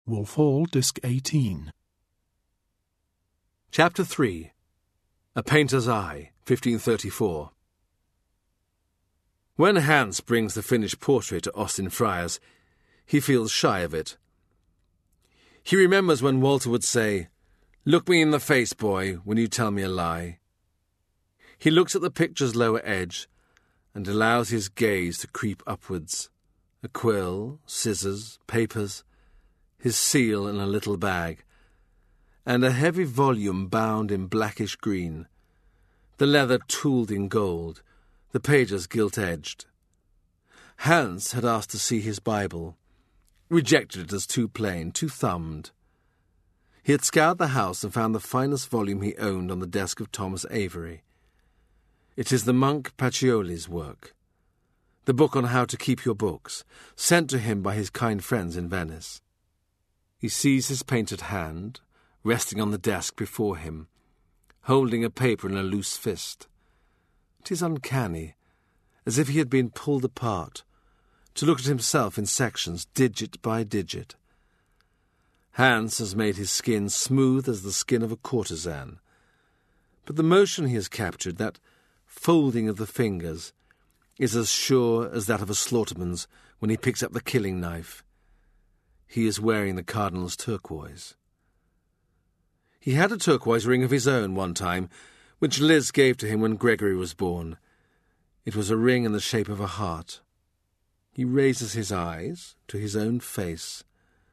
Wolf Hall, Disc 18. Chapter 3. A Painter's Eye, 1534. When Hans brings the finished portrait to Austin Friars, he feels shy of it. He remembers when Walter would say, "Look me in the face, boy, when you tell me a lie." He looks at the picture's lower edge and allows his gaze to creep upwards. A quill, scissors, papers, his seal in a little bag, and a heavy volume bound in blackish green, the leather tooled in gold, the pages gilt-edged. Hans had asked to see his Bible, rejected it as too plain, too thumbed. He had scoured the house and found the finest volume he owned on the desk of Thomas Avery. It is the monk Pacioli's work, the book on how to keep your books, sent to him by his kind friends in Venice. He sees his painted hand, resting on the desk before him, holding a paper in a loose fist. It is uncanny, as if he had been pulled apart, to look at himself in sections, digit by digit. Hans has made his skin smooth as the skin of a courtesan, but the motion he has captured, that folding of the fingers, is as sure as that of a slaughterman's when he picks up the killing knife. He is wearing the Cardinal's turquoise. He had a turquoise ring of his own one time, which Liz gave to him when Gregory was born. It was a ring in the shape of a heart. He raises his eyes to his own face.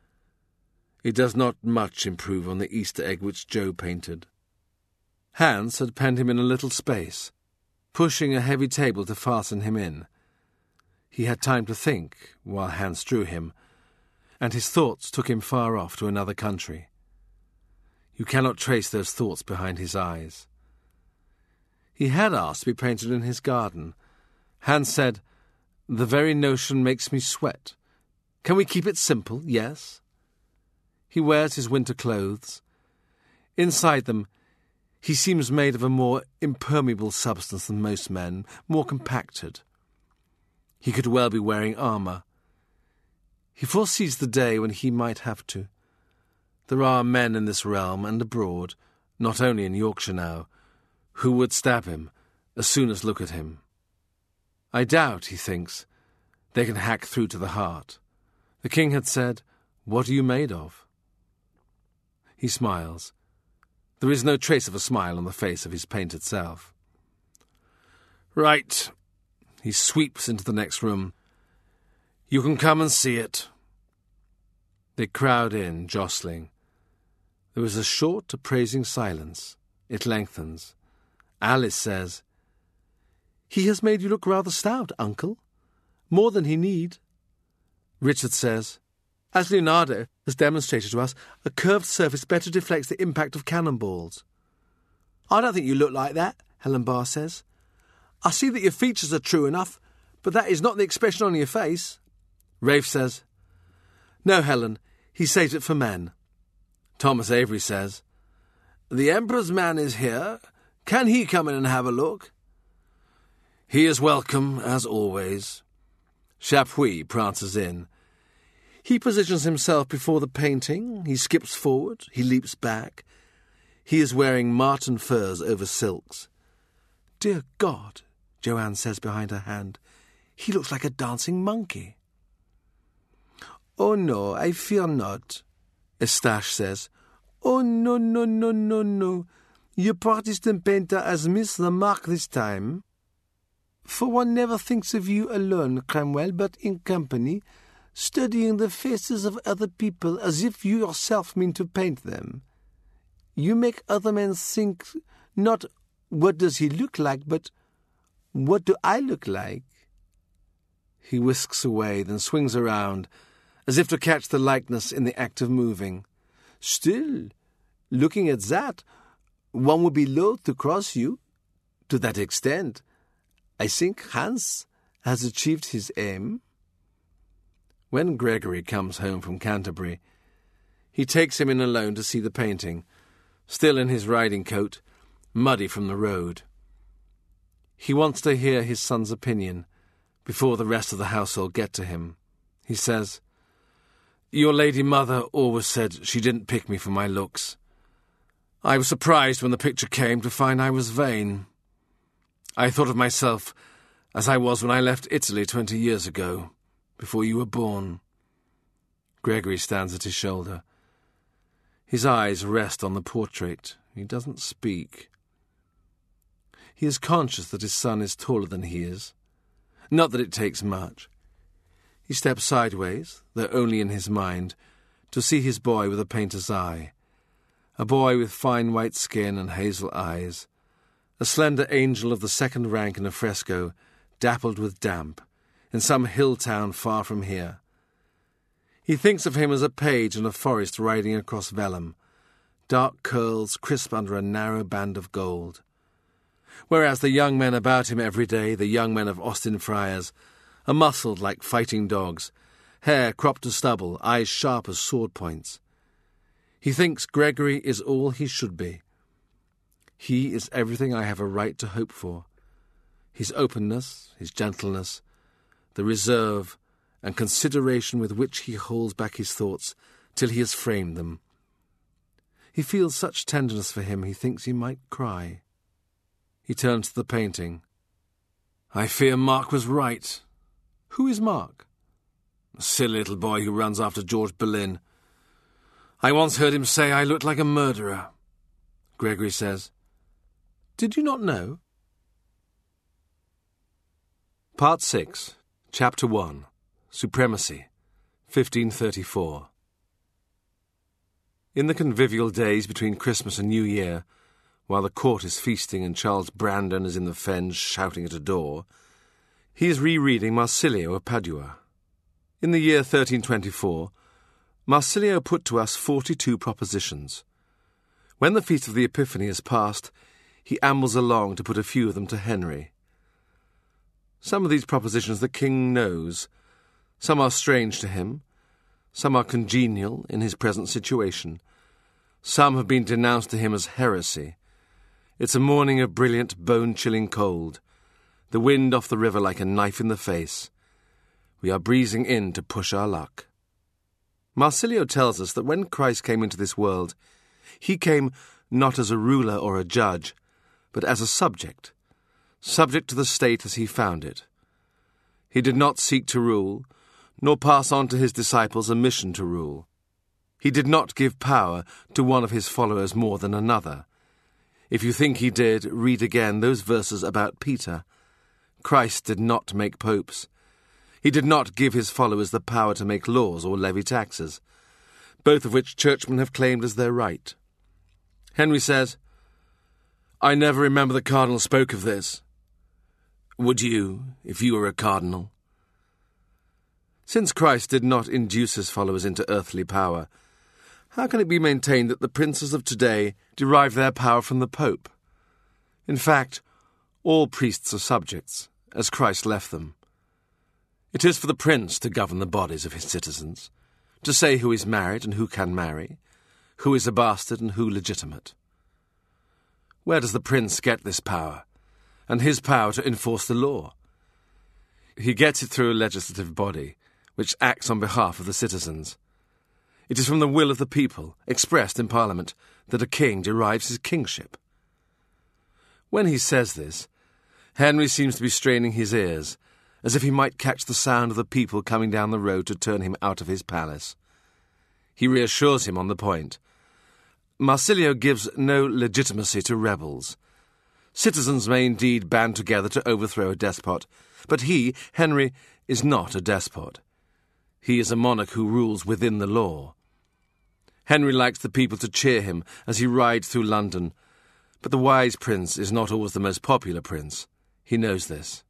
It does not much improve on the Easter egg which Joe painted. Hans had penned him in a little space, pushing a heavy table to fasten him in. He had time to think while Hans drew him, and his thoughts took him far off to another country. You cannot trace those thoughts behind his eyes. He had asked to be painted in his garden. Hans said, "The very notion makes me sweat. Can we keep it simple? Yes." He wears his winter clothes. Inside them, he seems made of a more impermeable substance than most men, more compacted. He could well be wearing armour. He foresees the day when he might have to. There are men in this realm and abroad, not only in Yorkshire now, who would stab him as soon as look at him. I doubt, he thinks, they can hack through to the heart. The king had said, "What are you made of?" He smiles. There is no trace of a smile on the face of his painted self. "Right." He sweeps into the next room. "You can come and see it." They crowd in, jostling. There is a short, appraising silence. It lengthens. Alice says, "He has made you look rather stout, uncle. More than he need." Richard says, "As Leonardo has demonstrated to us, a curved surface better deflects the impact of cannonballs." "I don't think you look like that," Helen Barr says. "I see that your features are true enough, but that is not the expression on your face." Rafe says, "No, Helen, he saves it for men." Thomas Avery says, "The Emperor's man is here. Can he come in and have a look?" "He is welcome, as always." Chapuis prances in. He positions himself before the painting. He skips forward. He leaps back. He is wearing marten furs over silks. "Dear God," Joanne says behind her hand, "he looks like a dancing monkey." "Oh, no, I fear not," Eustache says. "Oh, no, no, no, no, no. Your Protestant painter has missed the mark this time. For one never thinks of you alone, Cranwell, but in company, studying the faces of other people as if you yourself mean to paint them. You make other men think not, 'What does he look like?' but 'What do I look like?'" He whisks away, then swings around, as if to catch the likeness in the act of moving. "Still, looking at that, one would be loath to cross you. To that extent, I think Hans has achieved his aim." When Gregory comes home from Canterbury, he takes him in alone to see the painting, still in his riding coat, muddy from the road. He wants to hear his son's opinion before the rest of the household get to him. He says, Your lady mother always said she didn't pick me for my looks. I was surprised when the picture came to find I was vain. I thought of myself as I was when I left Italy 20 years ago, before you were born. Gregory stands at his shoulder. His eyes rest on the portrait. He doesn't speak. He is conscious that his son is taller than he is. Not that it takes much. He steps sideways, though only in his mind, to see his boy with a painter's eye. A boy with fine white skin and hazel eyes. A slender angel of the second rank in a fresco, dappled with damp, in some hill town far from here. He thinks of him as a page in a forest riding across vellum, dark curls crisp under a narrow band of gold. Whereas the young men about him every day, the young men of Austin Friars, are muscled like fighting dogs, hair cropped to stubble, eyes sharp as sword points. He thinks Gregory is all he should be. He is everything I have a right to hope for. His openness, his gentleness, the reserve and consideration with which he holds back his thoughts till he has framed them. He feels such tenderness for him he thinks he might cry. He turns to the painting. I fear Mark was right. Who is Mark? A silly little boy who runs after George Boleyn. I once heard him say I looked like a murderer. Gregory says, Did you not know? Part 6, Chapter 1, Supremacy, 1534. In the convivial days between Christmas and New Year, while the court is feasting and Charles Brandon is in the fens shouting at a door, he is rereading Marsilio of Padua. In the year 1324, Marsilio put to us 42 propositions. When the feast of the Epiphany is past, he ambles along to put a few of them to Henry. Some of these propositions the king knows. Some are strange to him. Some are congenial in his present situation. Some have been denounced to him as heresy. It's a morning of brilliant, bone-chilling cold. The wind off the river like a knife in the face. We are breezing in to push our luck. Marsilio tells us that when Christ came into this world, he came not as a ruler or a judge, but as a subject to the state as he found it. He did not seek to rule, nor pass on to his disciples a mission to rule. He did not give power to one of his followers more than another. If you think he did, read again those verses about Peter. Christ did not make popes. He did not give his followers the power to make laws or levy taxes, both of which churchmen have claimed as their right. Henry says, I never remember the cardinal spoke of this. Would you, if you were a cardinal? Since Christ did not induce his followers into earthly power, how can it be maintained that the princes of today derive their power from the Pope? In fact, all priests are subjects, as Christ left them. It is for the prince to govern the bodies of his citizens, to say who is married and who can marry, who is a bastard and who legitimate. Where does the prince get this power, and his power to enforce the law? He gets it through a legislative body, which acts on behalf of the citizens. It is from the will of the people, expressed in Parliament, that a king derives his kingship. When he says this, Henry seems to be straining his ears, as if he might catch the sound of the people coming down the road to turn him out of his palace. He reassures him on the point. Marsilio gives no legitimacy to rebels. Citizens may indeed band together to overthrow a despot, but he, Henry, is not a despot. He is a monarch who rules within the law. Henry likes the people to cheer him as he rides through London, but the wise prince is not always the most popular prince. He knows this.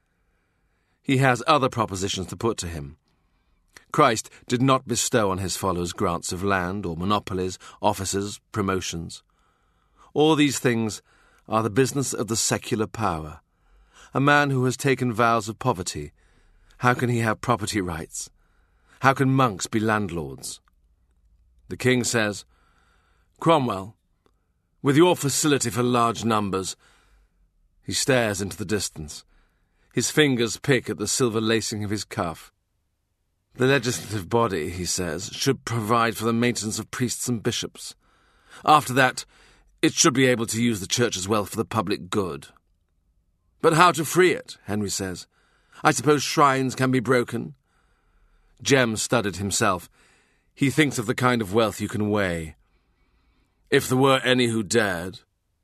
He has other propositions to put to him. Christ did not bestow on his followers grants of land or monopolies, offices, promotions. All these things are the business of the secular power. A man who has taken vows of poverty, how can he have property rights? How can monks be landlords? The king says, Cromwell, with your facility for large numbers... He stares into the distance. His fingers pick at the silver lacing of his cuff. The legislative body, he says, should provide for the maintenance of priests and bishops. After that, it should be able to use the church as well for the public good. But how to free it, Henry says. I suppose shrines can be broken. Jem studied himself. He thinks of the kind of wealth you can weigh. If there were any who dared.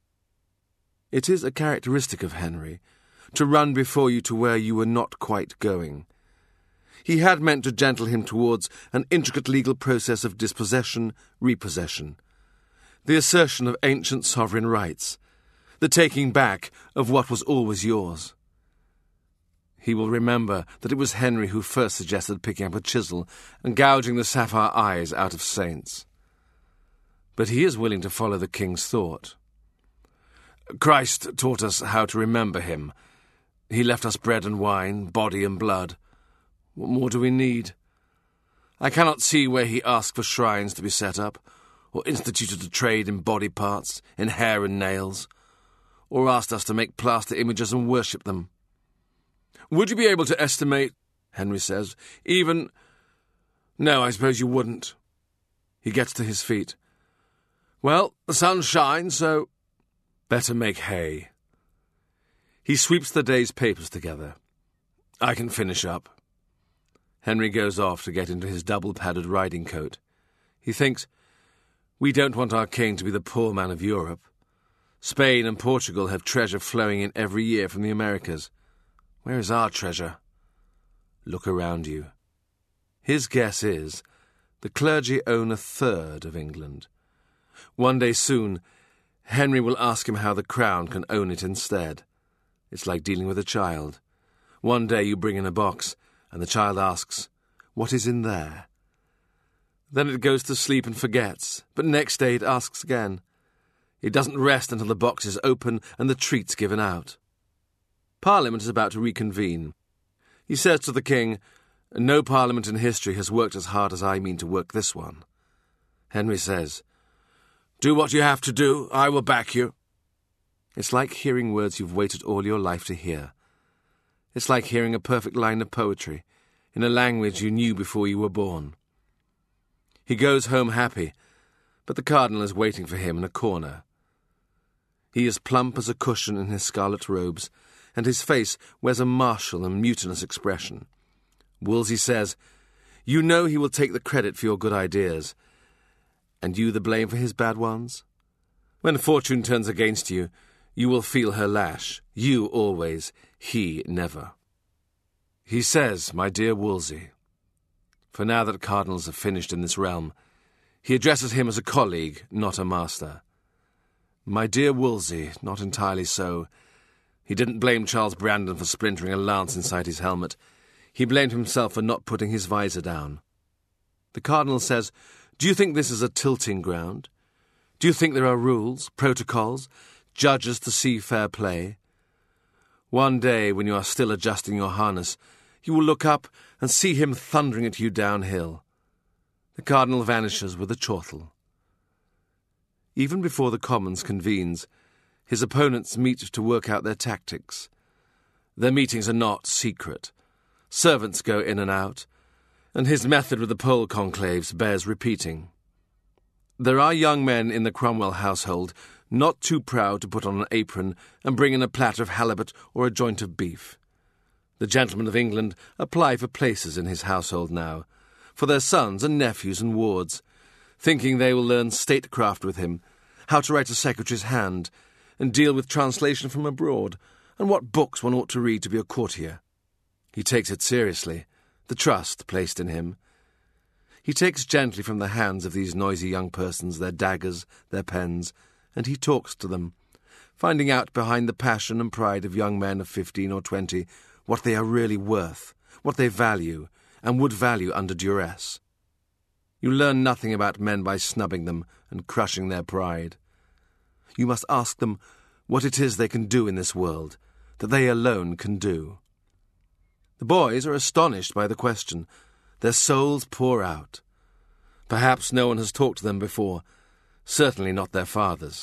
It is a characteristic of Henry to run before you to where you were not quite going. He had meant to gentle him towards an intricate legal process of dispossession, repossession, the assertion of ancient sovereign rights, the taking back of what was always yours. He will remember that it was Henry who first suggested picking up a chisel and gouging the sapphire eyes out of saints. But he is willing to follow the king's thought. Christ taught us how to remember him. He left us bread and wine, body and blood. What more do we need? I cannot see where he asked for shrines to be set up, or instituted a trade in body parts, in hair and nails, or asked us to make plaster images and worship them. Would you be able to estimate, Henry says, even... No, I suppose you wouldn't. He gets to his feet. Well, the sun shines, so... Better make hay. He sweeps the day's papers together. I can finish up. Henry goes off to get into his double-padded riding coat. He thinks, we don't want our king to be the poor man of Europe. Spain and Portugal have treasure flowing in every year from the Americas. Where is our treasure? Look around you. His guess is the clergy own a third of England. One day soon, Henry will ask him how the crown can own it instead. It's like dealing with a child. One day you bring in a box, and the child asks, what is in there? Then it goes to sleep and forgets, but next day it asks again. It doesn't rest until the box is open and the treats given out. Parliament is about to reconvene. He says to the king, no parliament in history has worked as hard as I mean to work this one. Henry says, do what you have to do, I will back you. It's like hearing words you've waited all your life to hear. It's like hearing a perfect line of poetry in a language you knew before you were born. He goes home happy, but the cardinal is waiting for him in a corner. He is plump as a cushion in his scarlet robes, and his face wears a martial and mutinous expression. Wolsey says, you know he will take the credit for your good ideas, and you the blame for his bad ones? When fortune turns against you, you will feel her lash. You always, he never. He says, my dear Wolsey, for now that cardinals have finished in this realm, he addresses him as a colleague, not a master. My dear Wolsey, not entirely so. He didn't blame Charles Brandon for splintering a lance inside his helmet. He blamed himself for not putting his visor down. The cardinal says, do you think this is a tilting ground? Do you think there are rules, protocols, judges to see fair play? One day, when you are still adjusting your harness, you will look up and see him thundering at you downhill. The cardinal vanishes with a chortle. Even before the Commons convenes, his opponents meet to work out their tactics. Their meetings are not secret. Servants go in and out, and his method with the poll conclaves bears repeating. There are young men in the Cromwell household not too proud to put on an apron and bring in a platter of halibut or a joint of beef. The gentlemen of England apply for places in his household now, for their sons and nephews and wards, thinking they will learn statecraft with him, how to write a secretary's hand, and deal with translation from abroad, and what books one ought to read to be a courtier. He takes it seriously, the trust placed in him. He takes gently from the hands of these noisy young persons their daggers, their pens, and he talks to them, finding out behind the passion and pride of young men of 15 or 20 what they are really worth, what they value, and would value under duress. You learn nothing about men by snubbing them and crushing their pride. You must ask them what it is they can do in this world, that they alone can do. The boys are astonished by the question. Their souls pour out. Perhaps no one has talked to them before, certainly not their fathers.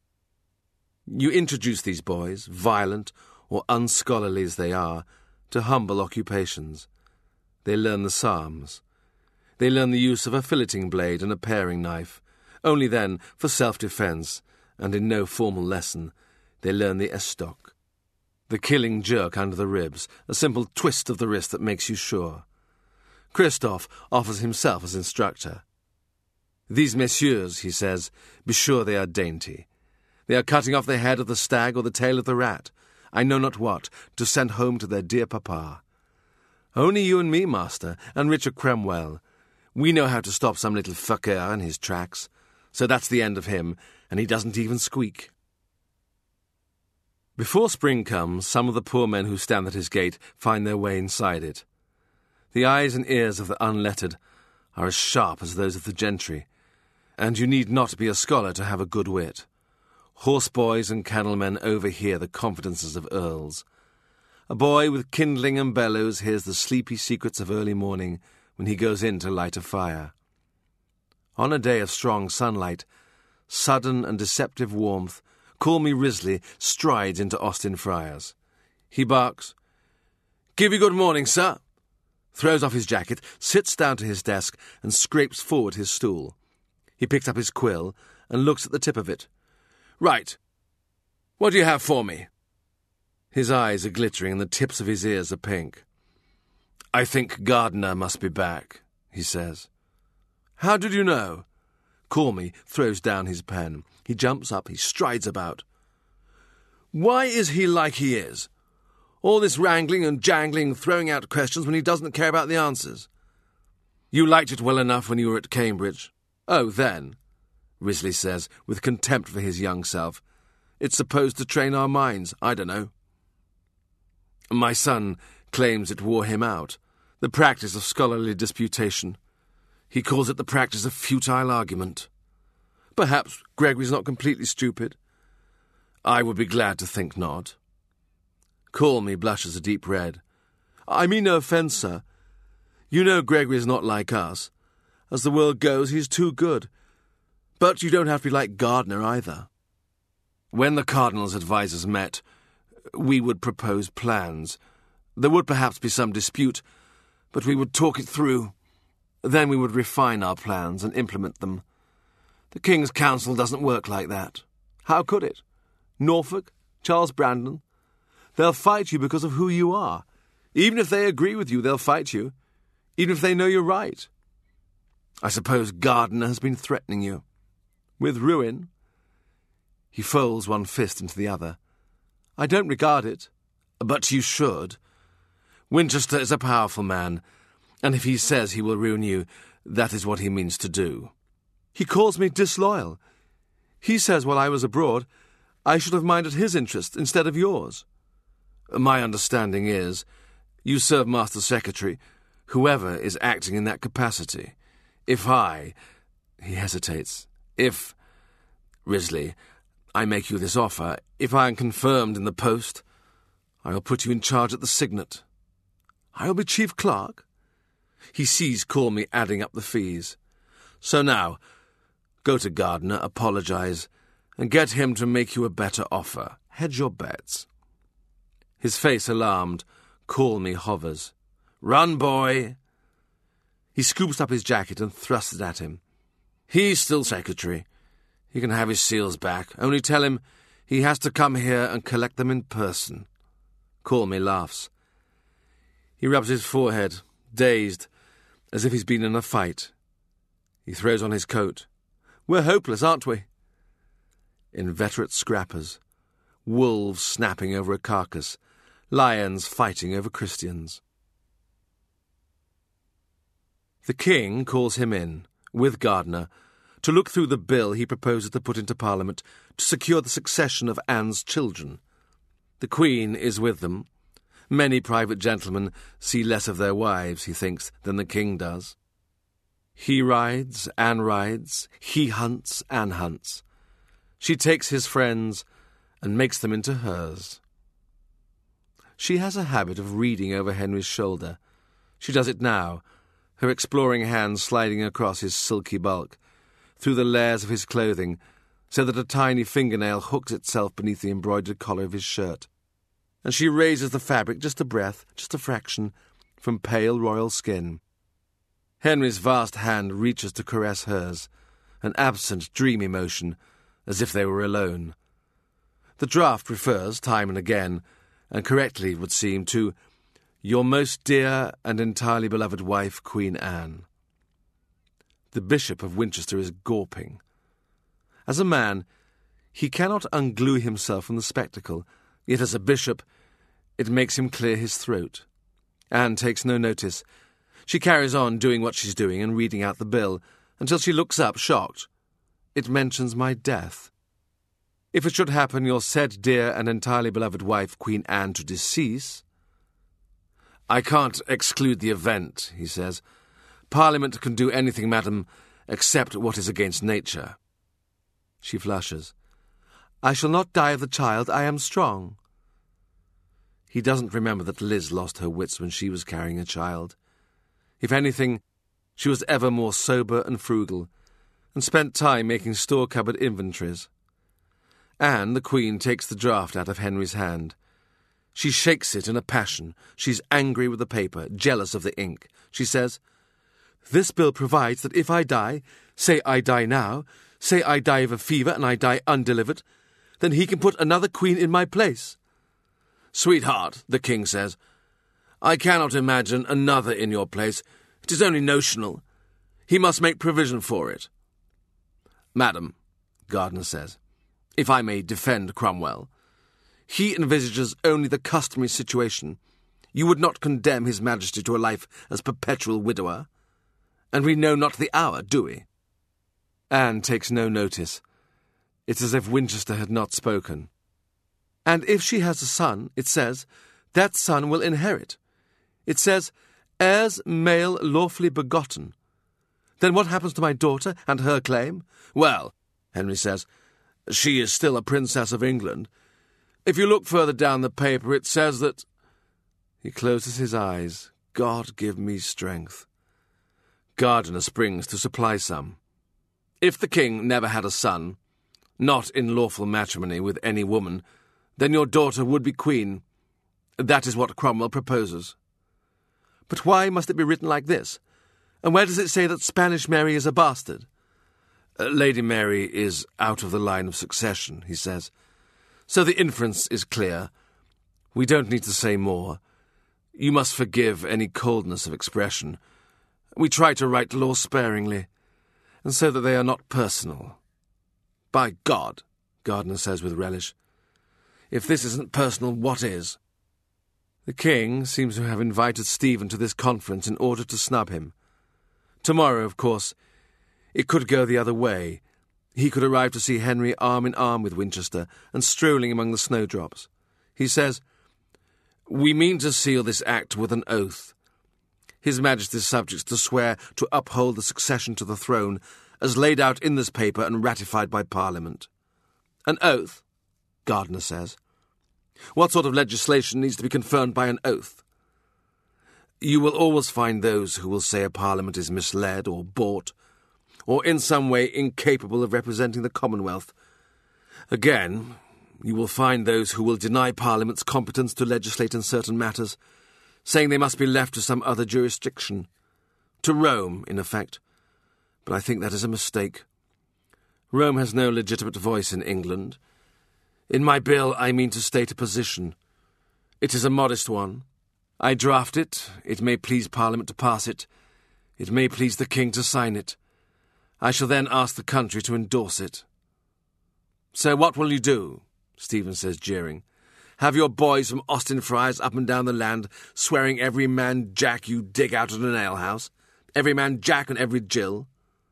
You introduce these boys, violent or unscholarly as they are, to humble occupations. They learn the Psalms. They learn the use of a filleting blade and a paring knife. Only then, for self-defence, and in no formal lesson, they learn the estoc, the killing jerk under the ribs, a simple twist of the wrist that makes you sure. Christophe offers himself as instructor. These messieurs, he says, be sure they are dainty. They are cutting off the head of the stag or the tail of the rat, I know not what, to send home to their dear papa. Only you and me, master, and Richard Cromwell. We know how to stop some little fucker in his tracks. So that's the end of him, and he doesn't even squeak. Before spring comes, some of the poor men who stand at his gate find their way inside it. The eyes and ears of the unlettered are as sharp as those of the gentry, and you need not be a scholar to have a good wit. Horseboys and kennelmen overhear the confidences of earls. A boy with kindling and bellows hears the sleepy secrets of early morning when he goes in to light a fire. On a day of strong sunlight, sudden and deceptive warmth, Call Me Risley strides into Austin Friars. He barks, "Give you good morning, sir," throws off his jacket, sits down to his desk, and scrapes forward his stool. He picks up his quill and looks at the tip of it. "Right. What do you have for me?" His eyes are glittering and the tips of his ears are pink. "I think Gardiner must be back," he says. "How did you know?" Call Me throws down his pen. He jumps up, he strides about. "Why is he like he is? All this wrangling and jangling, throwing out questions when he doesn't care about the answers. You liked it well enough when you were at Cambridge." "Oh, then," Risley says, with contempt for his young self. "It's supposed to train our minds. I don't know." "My son claims it wore him out, the practice of scholarly disputation. He calls it the practice of futile argument. Perhaps Gregory's not completely stupid. I would be glad to think not." Call Me blushes a deep red. "I mean no offence, sir. You know Gregory is not like us. As the world goes, he's too good. But you don't have to be like Gardiner either." When the Cardinal's advisers met, we would propose plans. There would perhaps be some dispute, but we would talk it through. Then we would refine our plans and implement them. The King's Council doesn't work like that. How could it? Norfolk, Charles Brandon, they'll fight you because of who you are. Even if they agree with you, they'll fight you, even if they know you're right. I suppose Gardiner has been threatening you. With ruin. He folds one fist into the other. I don't regard it. But you should. Winchester is a powerful man, and if he says he will ruin you, that is what he means to do. He calls me disloyal. He says while I was abroad, I should have minded his interest instead of yours. My understanding is, you serve Master Secretary, whoever is acting in that capacity. If I... He hesitates. If... Risley, I make you this offer. If I am confirmed in the post, I will put you in charge at the Signet. I will be chief clerk. He sees Call Me adding up the fees. So now, go to Gardiner, apologise, and get him to make you a better offer. Hedge your bets. His face alarmed, Call Me hovers. "Run, boy!" He scoops up his jacket and thrusts it at him. "He's still secretary. He can have his seals back. Only tell him he has to come here and collect them in person." Call Me laughs. He rubs his forehead, dazed, as if he's been in a fight. He throws on his coat. "We're hopeless, aren't we?" Inveterate scrappers. Wolves snapping over a carcass. Lions fighting over Christians. The King calls him in, with Gardiner, to look through the bill he proposes to put into Parliament to secure the succession of Anne's children. The Queen is with them. Many private gentlemen see less of their wives, he thinks, than the King does. He rides, Anne rides, he hunts, Anne hunts. She takes his friends and makes them into hers. She has a habit of reading over Henry's shoulder. She does it now, her exploring hand sliding across his silky bulk, through the layers of his clothing, so that a tiny fingernail hooks itself beneath the embroidered collar of his shirt. And she raises the fabric just a breath, just a fraction, from pale royal skin. Henry's vast hand reaches to caress hers, an absent, dreamy motion, as if they were alone. The draft refers, time and again, and correctly it would seem, to "your most dear and entirely beloved wife, Queen Anne." The Bishop of Winchester is gawping. As a man, he cannot unglue himself from the spectacle, yet as a bishop, it makes him clear his throat. Anne takes no notice. She carries on doing what she's doing and reading out the bill, until she looks up, shocked. It mentions my death. "If it should happen your said dear and entirely beloved wife, Queen Anne, to decease—" "I can't exclude the event," he says. "Parliament can do anything, madam, except what is against nature." She flushes. "I shall not die of the child. I am strong." He doesn't remember that Liz lost her wits when she was carrying a child. If anything, she was ever more sober and frugal, and spent time making store-cupboard inventories. Anne, the Queen, takes the draft out of Henry's hand. She shakes it in a passion. She's angry with the paper, jealous of the ink. She says, "This bill provides that if I die, say I die now, say I die of a fever and I die undelivered, then he can put another queen in my place." "Sweetheart," the King says, "I cannot imagine another in your place. It is only notional. He must make provision for it." "Madam," Gardiner says, "if I may defend Cromwell, he envisages only the customary situation. You would not condemn his Majesty to a life as perpetual widower. And we know not the hour, do we?" Anne takes no notice. It's as if Winchester had not spoken. "And if she has a son, it says, that son will inherit. It says, heirs male lawfully begotten. Then what happens to my daughter and her claim?" "Well," Henry says, "she is still a princess of England. If you look further down the paper, it says that—" He closes his eyes. God give me strength. Gardiner springs to supply some. "If the king never had a son, not in lawful matrimony with any woman, then your daughter would be queen. That is what Cromwell proposes." "But why must it be written like this? And where does it say that Spanish Mary is a bastard?" "Lady Mary is out of the line of succession," he says. "So the inference is clear. We don't need to say more. You must forgive any coldness of expression. We try to write laws sparingly, and so that they are not personal." "By God," Gardiner says with relish, "if this isn't personal, what is?" The King seems to have invited Stephen to this conference in order to snub him. Tomorrow, of course, it could go the other way. He could arrive to see Henry arm in arm with Winchester and strolling among the snowdrops. He says, "We mean to seal this act with an oath. His Majesty's subjects to swear to uphold the succession to the throne as laid out in this paper and ratified by Parliament." "An oath?" Gardiner says. "What sort of legislation needs to be confirmed by an oath?" "You will always find those who will say a Parliament is misled or bought, or in some way incapable of representing the Commonwealth. Again, you will find those who will deny Parliament's competence to legislate in certain matters, saying they must be left to some other jurisdiction. To Rome, in effect. But I think that is a mistake. Rome has no legitimate voice in England. In my bill, I mean to state a position. It is a modest one. I draft it. It may please Parliament to pass it. It may please the King to sign it. I shall then ask the country to endorse it." "So what will you do?" Stephen says, jeering. "Have your boys from Austin Friars up and down the land swearing every man Jack you dig out at an alehouse? Every man Jack and every Jill?"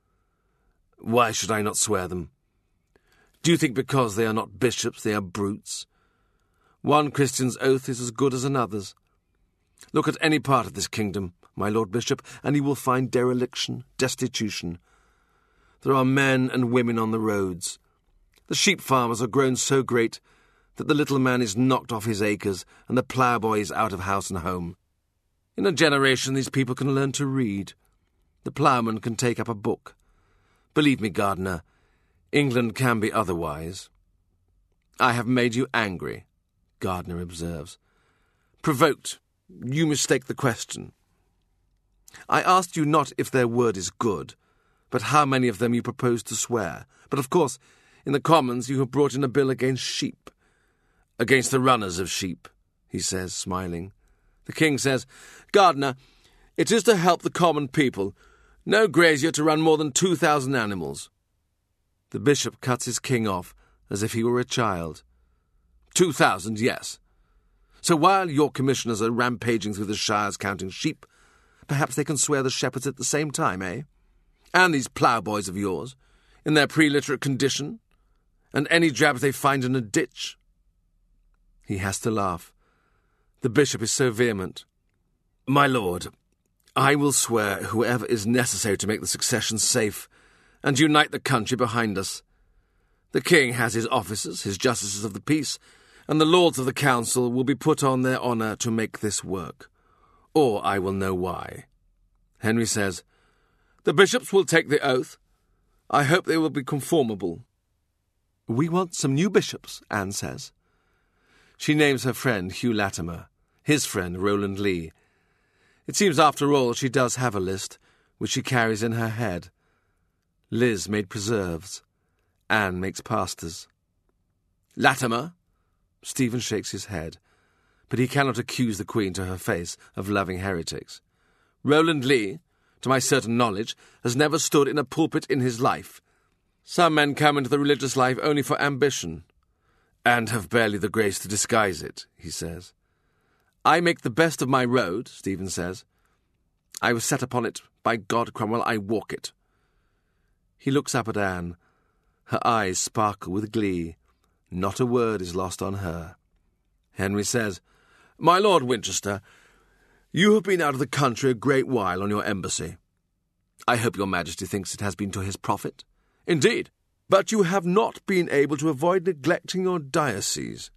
"Why should I not swear them? Do you think because they are not bishops they are brutes? One Christian's oath is as good as another's. Look at any part of this kingdom, my Lord Bishop, and you will find dereliction, destitution. There are men and women on the roads. The sheep farmers are grown so great that the little man is knocked off his acres and the ploughboy is out of house and home. In a generation these people can learn to read. The ploughman can take up a book. Believe me, Gardiner, England can be otherwise." "I have made you angry," Gardiner observes. "Provoked," You mistake the question. I asked you not if their word is good, but how many of them you propose to swear. But of course, in the Commons you have brought in a bill against sheep. Against the runners of sheep, he says, smiling. The King says, Gardiner, it is to help the common people. No grazier to run more than 2,000 animals. The bishop cuts his king off as if he were a child. 2,000, yes. So while your commissioners are rampaging through the shires counting sheep, perhaps they can swear the shepherds at the same time, eh? And these ploughboys of yours, in their pre-literate condition, and any drabs they find in a ditch. He has to laugh. The bishop is so vehement. My lord, I will swear whoever is necessary to make the succession safe and unite the country behind us. The king has his officers, his justices of the peace, and the lords of the council will be put on their honour to make this work. Or I will know why. Henry says, The bishops will take the oath. I hope they will be conformable. We want some new bishops, Anne says. She names her friend Hugh Latimer, his friend Roland Lee. It seems, after all, she does have a list, which she carries in her head. Liz made preserves. Anne makes pastas. Latimer? Stephen shakes his head, but he cannot accuse the Queen to her face of loving heretics. Roland Lee, to my certain knowledge, has never stood in a pulpit in his life. Some men come into the religious life only for ambition, and have barely the grace to disguise it, he says. I make the best of my road, Stephen says. I was set upon it. By God, Cromwell, I walk it. He looks up at Anne. Her eyes sparkle with glee. Not a word is lost on her. Henry says, My Lord Winchester, you have been out of the country a great while on your embassy. I hope your Majesty thinks it has been to his profit. Indeed, but you have not been able to avoid neglecting your diocese.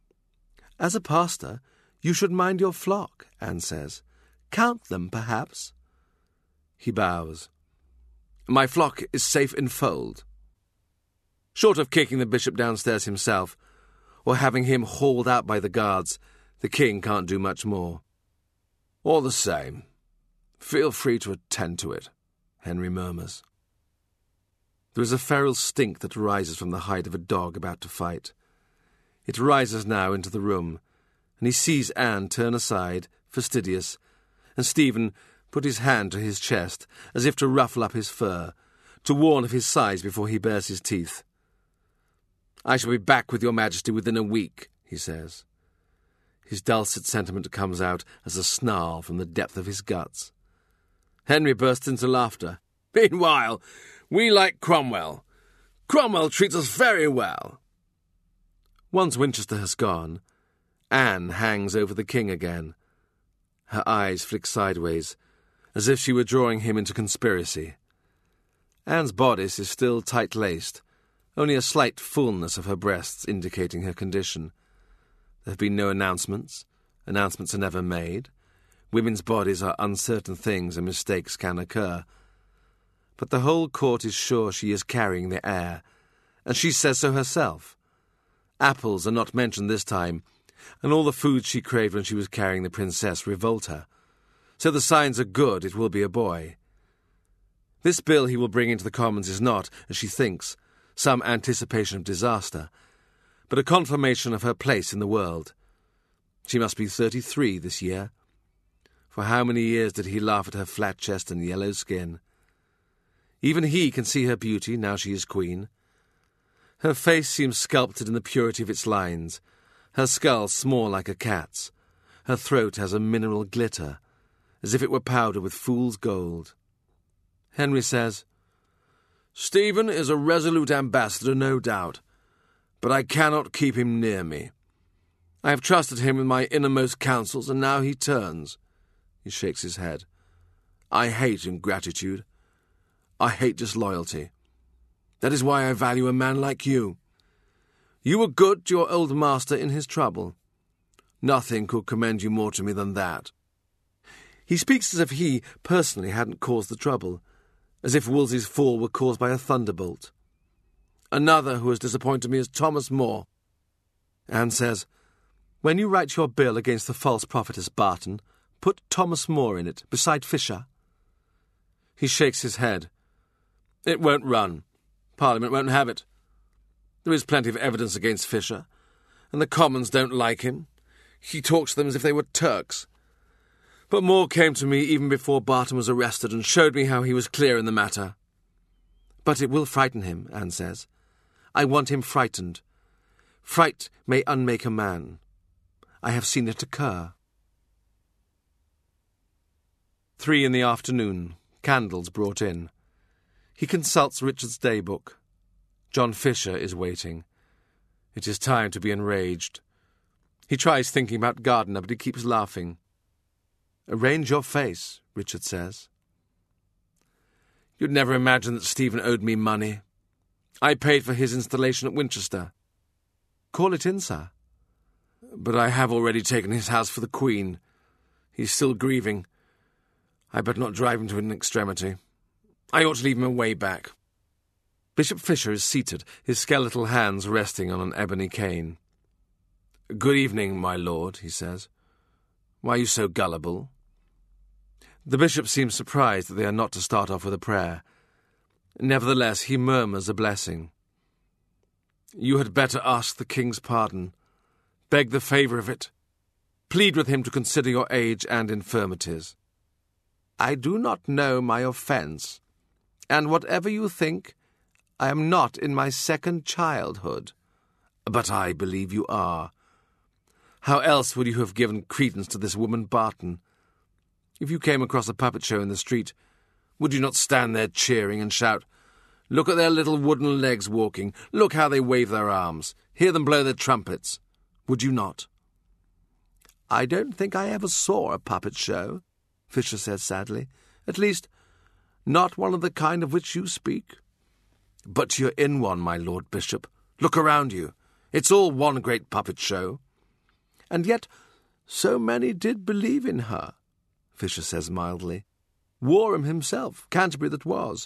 As a pastor, you should mind your flock, Anne says. Count them, perhaps. He bows. My flock is safe in fold. Short of kicking the bishop downstairs himself, or having him hauled out by the guards, the king can't do much more. All the same, feel free to attend to it, Henry murmurs. There is a feral stink that rises from the hide of a dog about to fight. It rises now into the room, and he sees Anne turn aside, fastidious, and Stephen put his hand to his chest, as if to ruffle up his fur, to warn of his size before he bares his teeth. I shall be back with your Majesty within a week, he says. His dulcet sentiment comes out as a snarl from the depth of his guts. Henry bursts into laughter. Meanwhile, we like Cromwell. Cromwell treats us very well. Once Winchester has gone, Anne hangs over the king again. Her eyes flick sideways, as if she were drawing him into conspiracy. Anne's bodice is still tight-laced, only a slight fullness of her breasts indicating her condition. There have been no announcements. Announcements are never made. Women's bodies are uncertain things and mistakes can occur. But the whole court is sure she is carrying the heir, and she says so herself. Apples are not mentioned this time, and all the foods she craved when she was carrying the princess revolt her. So the signs are good it will be a boy. This bill he will bring into the Commons is not, as she thinks, some anticipation of disaster, but a confirmation of her place in the world. She must be 33 this year. For how many years did he laugh at her flat chest and yellow skin? Even he can see her beauty now she is queen. Her face seems sculpted in the purity of its lines, her skull small like a cat's. Her throat has a mineral glitter, as if it were powdered with fool's gold. Henry says, Stephen is a resolute ambassador, no doubt, but I cannot keep him near me. I have trusted him with my innermost counsels, and now he turns. He shakes his head. I hate ingratitude. I hate disloyalty. That is why I value a man like you. You were good to your old master in his trouble. Nothing could commend you more to me than that. He speaks as if he, personally, hadn't caused the trouble, as if Wolsey's fall were caused by a thunderbolt. Another who has disappointed me is Thomas More. Anne says, When you write your bill against the false prophetess Barton, put Thomas More in it, beside Fisher. He shakes his head. It won't run. Parliament won't have it. There is plenty of evidence against Fisher, and the Commons don't like him. He talks to them as if they were Turks. But More came to me even before Barton was arrested and showed me how he was clear in the matter. But it will frighten him, Anne says. I want him frightened. Fright may unmake a man. I have seen it occur. 3 in the afternoon. Candles brought in. He consults Richard's daybook. John Fisher is waiting. It is time to be enraged. He tries thinking about Gardiner, but he keeps laughing. Arrange your face, Richard says. You'd never imagine that Stephen owed me money. I paid for his installation at Winchester. Call it in, sir. But I have already taken his house for the Queen. He's still grieving. I better not drive him to an extremity. I ought to leave him a way back. Bishop Fisher is seated, his skeletal hands resting on an ebony cane. Good evening, my lord, he says. Why are you so gullible? The bishop seems surprised that they are not to start off with a prayer. Nevertheless, he murmurs a blessing. You had better ask the king's pardon. Beg the favour of it. Plead with him to consider your age and infirmities. I do not know my offence, and whatever you think, I am not in my second childhood. But I believe you are. How else would you have given credence to this woman Barton? If you came across a puppet show in the street, would you not stand there cheering and shout, Look at their little wooden legs walking, look how they wave their arms, hear them blow their trumpets? Would you not? I don't think I ever saw a puppet show, Fisher said sadly. At least, not one of the kind of which you speak. But you're in one, my Lord Bishop. Look around you. It's all one great puppet show. And yet so many did believe in her, Fisher says mildly. Warham himself, Canterbury that was.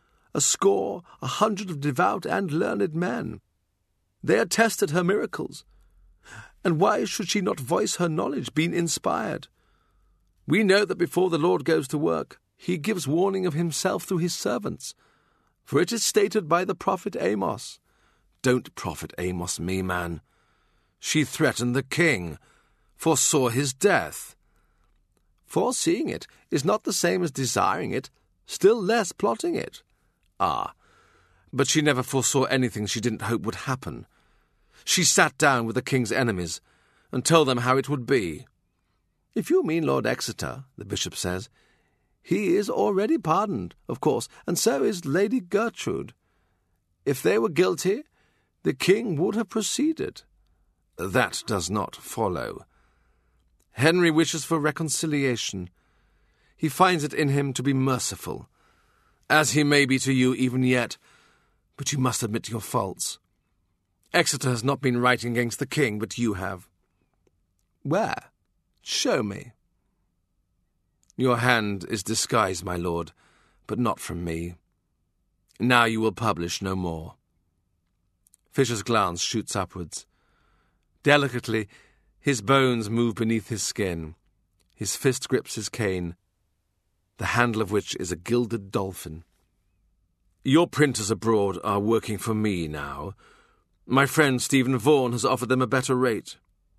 100 of devout and learned men. They attested her miracles. And why should she not voice her knowledge, been inspired? We know that before the Lord goes to work, he gives warning of himself through his servants. For it is stated by the prophet Amos. Don't prophet Amos me, man. She threatened the king, foresaw his death. Foreseeing it is not the same as desiring it, still less plotting it. Ah, but she never foresaw anything she didn't hope would happen. She sat down with the king's enemies and told them how it would be. If you mean Lord Exeter, the bishop says, he is already pardoned, of course, and so is Lady Gertrude. If they were guilty, the king would have proceeded. That does not follow. Henry wishes for reconciliation. He finds it in him to be merciful, as he may be to you even yet, but you must admit your faults. Exeter has not been writing against the king, but you have. Where? Show me. Your hand is disguised, my lord, but not from me. Now you will publish no more. Fisher's glance shoots upwards. Delicately, his bones move beneath his skin. His fist grips his cane, the handle of which is a gilded dolphin. Your printers abroad are working for me now. My friend Stephen Vaughan has offered them a better rate.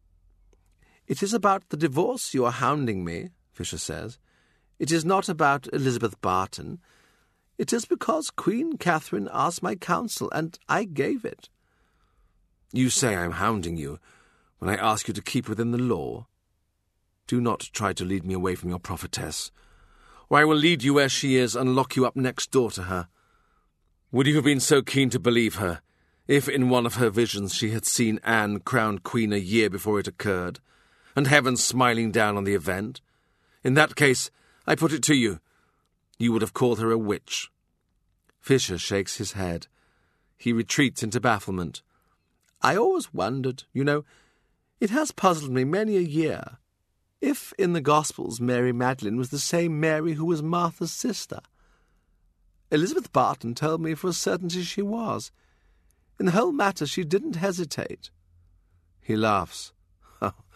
It is about the divorce you are hounding me, Fisher says. It is not about Elizabeth Barton. It is because Queen Catherine asked my counsel, and I gave it. You say I am hounding you when I ask you to keep within the law. Do not try to lead me away from your prophetess, or I will lead you where she is and lock you up next door to her. Would you have been so keen to believe her, if in one of her visions she had seen Anne crowned queen a year before it occurred, and heaven smiling down on the event? In that case, I put it to you, you would have called her a witch. Fisher shakes his head. He retreats into bafflement. I always wondered, it has puzzled me many a year, if in the Gospels Mary Magdalene was the same Mary who was Martha's sister. Elizabeth Barton told me for a certainty she was. In the whole matter she didn't hesitate. He laughs.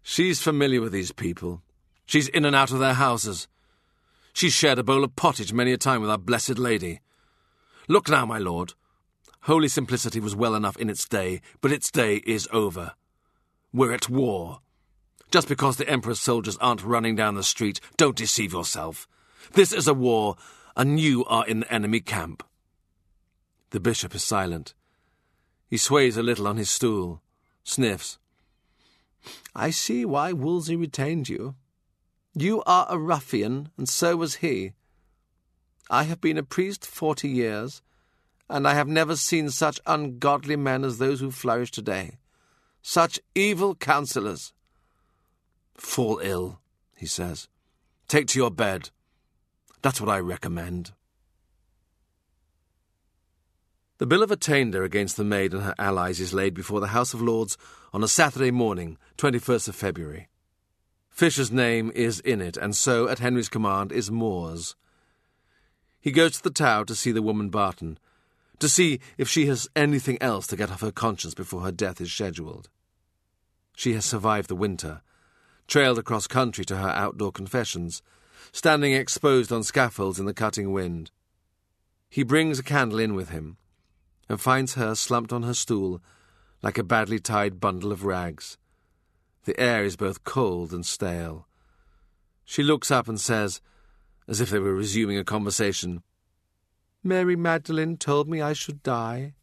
She's familiar with these people. She's in and out of their houses. She's shared a bowl of pottage many a time with our Blessed Lady. Look now, my lord. Holy simplicity was well enough in its day, but its day is over. We're at war. Just because the Emperor's soldiers aren't running down the street, don't deceive yourself. This is a war, and you are in the enemy camp. The bishop is silent. He sways a little on his stool, sniffs. I see why Wolsey retained you. You are a ruffian, and so was he. I have been a priest 40 years, and I have never seen such ungodly men as those who flourish today. Such evil counsellors. Fall ill, he says. Take to your bed. That's what I recommend. The bill of attainder against the Maid and her allies is laid before the House of Lords on a Saturday morning, 21st of February. Fisher's name is in it, and so, at Henry's command, is Moore's. He goes to the Tower to see the woman Barton, to see if she has anything else to get off her conscience before her death is scheduled. She has survived the winter, trailed across country to her outdoor confessions, standing exposed on scaffolds in the cutting wind. He brings a candle in with him, and finds her slumped on her stool like a badly tied bundle of rags. The air is both cold and stale. She looks up and says, as if they were resuming a conversation, Mary Magdalene told me I should die.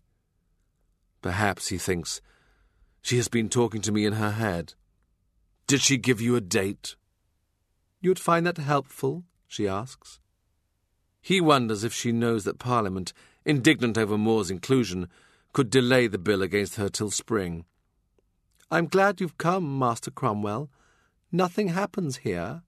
Perhaps, he thinks, she has been talking to me in her head. Did she give you a date? You'd find that helpful, she asks. He wonders if she knows that Parliament, indignant over Moore's inclusion, could delay the bill against her till spring. I'm glad you've come, Master Cromwell. Nothing happens here.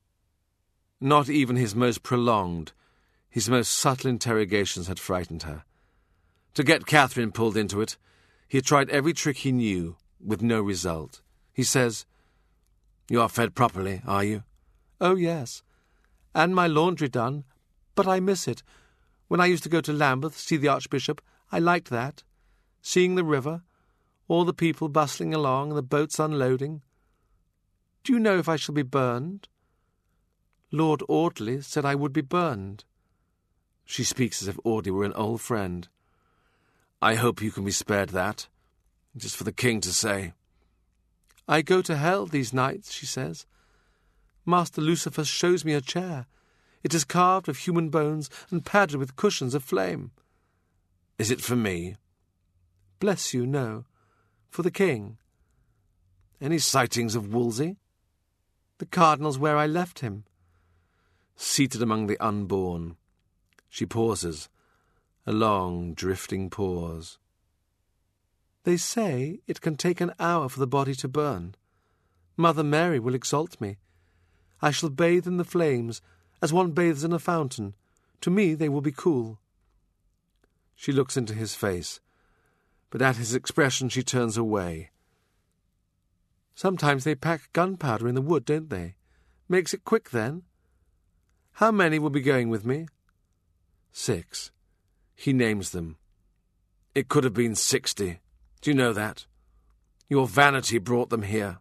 Not even his most prolonged, his most subtle interrogations had frightened her. To get Catherine pulled into it, he had tried every trick he knew, with no result. He says, You are fed properly, are you? Oh, yes. And my laundry done, but I miss it. When I used to go to Lambeth, see the Archbishop, I liked that. Seeing the river, all the people bustling along, and the boats unloading. Do you know if I shall be burned? Lord Audley said I would be burned. She speaks as if Audley were an old friend. I hope you can be spared that. Just for the king to say. I go to hell these nights, she says. Master Lucifer shows me a chair. It is carved of human bones and padded with cushions of flame. Is it for me? Bless you, no. For the king. Any sightings of Wolsey? The cardinal's where I left him. Seated among the unborn. She pauses. A long, drifting pause. They say it can take an hour for the body to burn. Mother Mary will exalt me. I shall bathe in the flames, as one bathes in a fountain. To me they will be cool. She looks into his face, but at his expression she turns away. Sometimes they pack gunpowder in the wood, don't they? Makes it quick, then. How many will be going with me? 6. He names them. It could have been 60. Do you know that? Your vanity brought them here.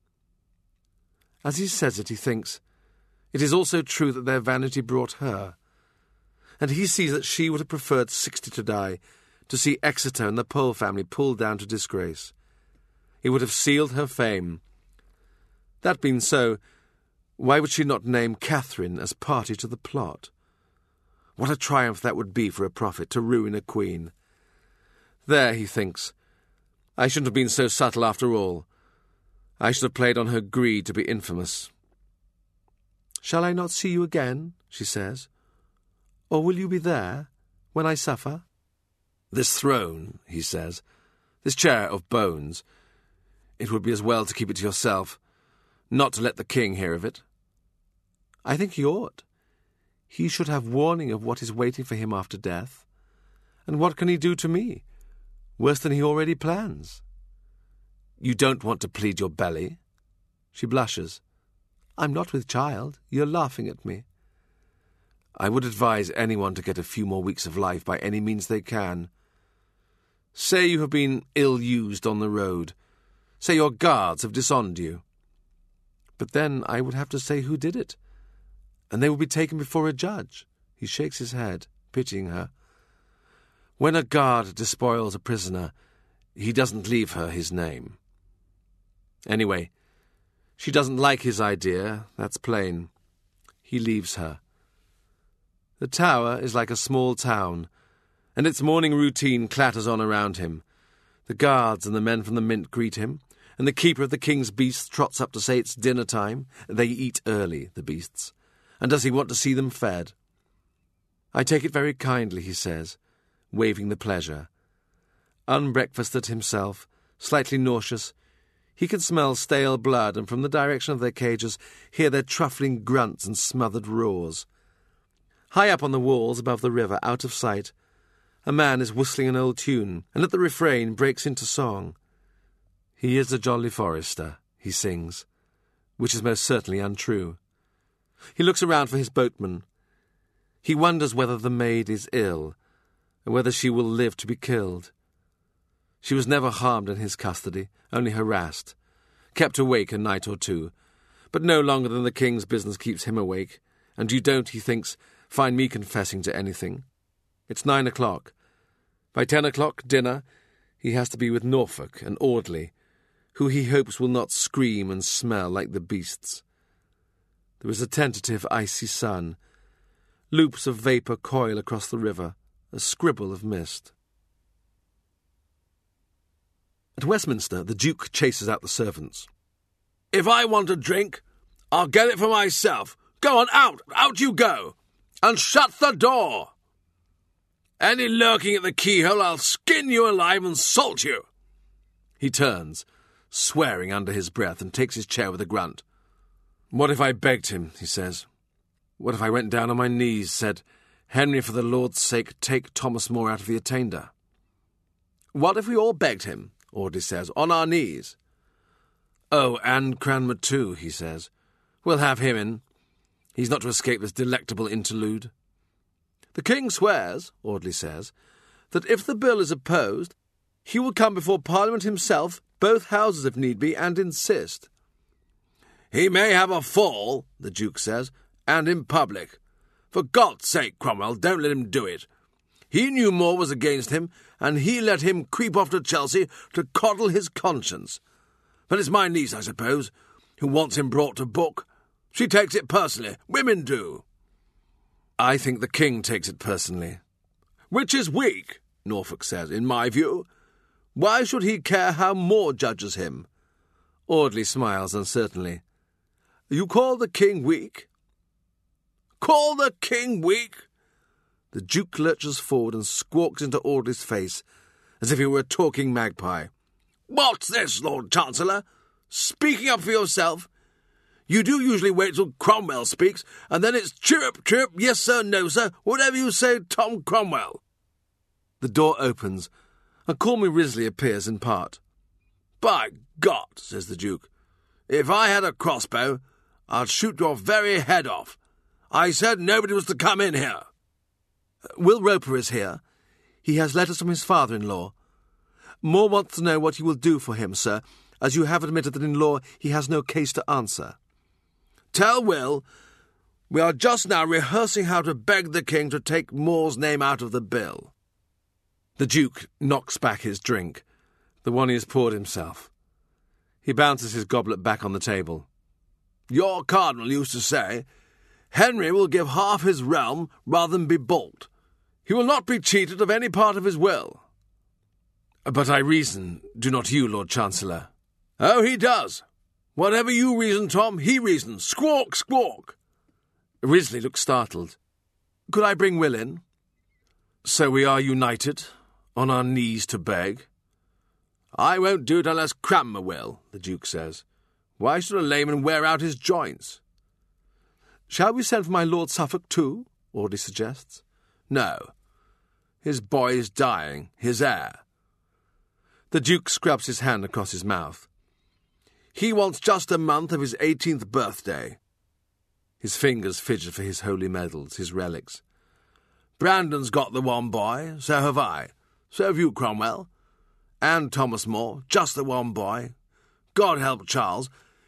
As he says it, he thinks, it is also true that their vanity brought her. And he sees that she would have preferred 60 to die, to see Exeter and the Pole family pulled down to disgrace. He would have sealed her fame. That being so, why would she not name Catherine as party to the plot? What a triumph that would be for a prophet to ruin a queen. There, he thinks, I shouldn't have been so subtle after all. I should have played on her greed to be infamous. Shall I not see you again, she says, or will you be there when I suffer? This throne, he says, this chair of bones, it would be as well to keep it to yourself, not to let the king hear of it. I think he ought. He should have warning of what is waiting for him after death. And what can he do to me? Worse than he already plans. You don't want to plead your belly? She blushes. I'm not with child. You're laughing at me. I would advise anyone to get a few more weeks of life by any means they can. Say you have been ill-used on the road. Say your guards have dishonoured you. But then I would have to say who did it, and they would be taken before a judge. He shakes his head, pitying her. When a guard despoils a prisoner, he doesn't leave her his name. Anyway, she doesn't like his idea, that's plain. He leaves her. The tower is like a small town, and its morning routine clatters on around him. The guards and the men from the mint greet him, and the keeper of the king's beasts trots up to say it's dinner time. They eat early, the beasts. And does he want to see them fed? I take it very kindly, he says, waving the pleasure. Unbreakfasted himself, slightly nauseous, he can smell stale blood, and from the direction of their cages hear their truffling grunts and smothered roars. High up on the walls above the river, out of sight, a man is whistling an old tune, and at the refrain breaks into song. He is a jolly forester, he sings, which is most certainly untrue. He looks around for his boatman. He wonders whether the maid is ill, and whether she will live to be killed. She was never harmed in his custody, only harassed, kept awake a night or two, but no longer than the king's business keeps him awake, and you don't, he thinks, find me confessing to anything. It's 9 o'clock. By 10 o'clock, dinner, he has to be with Norfolk and Audley, who he hopes will not scream and smell like the beasts. There is a tentative icy sun. Loops of vapour coil across the river, a scribble of mist. At Westminster, the Duke chases out the servants. "If I want a drink, I'll get it for myself. Go on, out! Out you go! And shut the door! Any lurking at the keyhole, I'll skin you alive and salt you!" He turns, swearing under his breath, and takes his chair with a grunt. "What if I begged him?" he says. "What if I went down on my knees, said, 'Henry, for the Lord's sake, take Thomas More out of the attainder'?" "What if we all begged him?" Audley says, "on our knees." "Oh, and Cranmer too," he says. "We'll have him in. He's not to escape this delectable interlude." "The king swears," Audley says, "that if the bill is opposed, he will come before Parliament himself, both houses if need be, and insist." "He may have a fall," the Duke says, "and in public. For God's sake, Cromwell, don't let him do it. He knew More was against him, and he let him creep off to Chelsea to coddle his conscience. But it's my niece, I suppose, who wants him brought to book. She takes it personally. Women do." "I think the king takes it personally." "Which is weak," Norfolk says, "in my view. Why should he care how More judges him?" Audley smiles uncertainly. "You call the king weak?" "Call the king weak?" The Duke lurches forward and squawks into Audley's face, as if he were a talking magpie. "What's this, Lord Chancellor? Speaking up for yourself? You do usually wait till Cromwell speaks, and then it's chirrup, chirrup, yes sir, no sir, whatever you say, Tom Cromwell." The door opens, and Call Me Risley appears in part. "By God," says the Duke, "if I had a crossbow, I'd shoot your very head off. I said nobody was to come in here." "Will Roper is here. He has letters from his father-in-law. More wants to know what you will do for him, sir, as you have admitted that in law he has no case to answer." "Tell Will we are just now rehearsing how to beg the king to take More's name out of the bill." The Duke knocks back his drink, the one he has poured himself. He bounces his goblet back on the table. "Your cardinal used to say, 'Henry will give half his realm rather than be balked. He will not be cheated of any part of his will.'" "But I reason, do not you, Lord Chancellor?" "Oh, he does. Whatever you reason, Tom, he reasons. Squawk, squawk." Risley looked startled. "Could I bring Will in?" "So we are united, on our knees to beg?" "I won't do it unless Cranmer will," the Duke says. "Why should a layman wear out his joints?" "Shall we send for my Lord Suffolk too?" Audley suggests. "No. His boy is dying, his heir." The Duke scrubs his hand across his mouth. "He wants just a month of his 18th birthday." His fingers fidget for his holy medals, his relics. "Brandon's got the one boy, so have I. So have you, Cromwell. And Thomas More, just the one boy. God help Charles.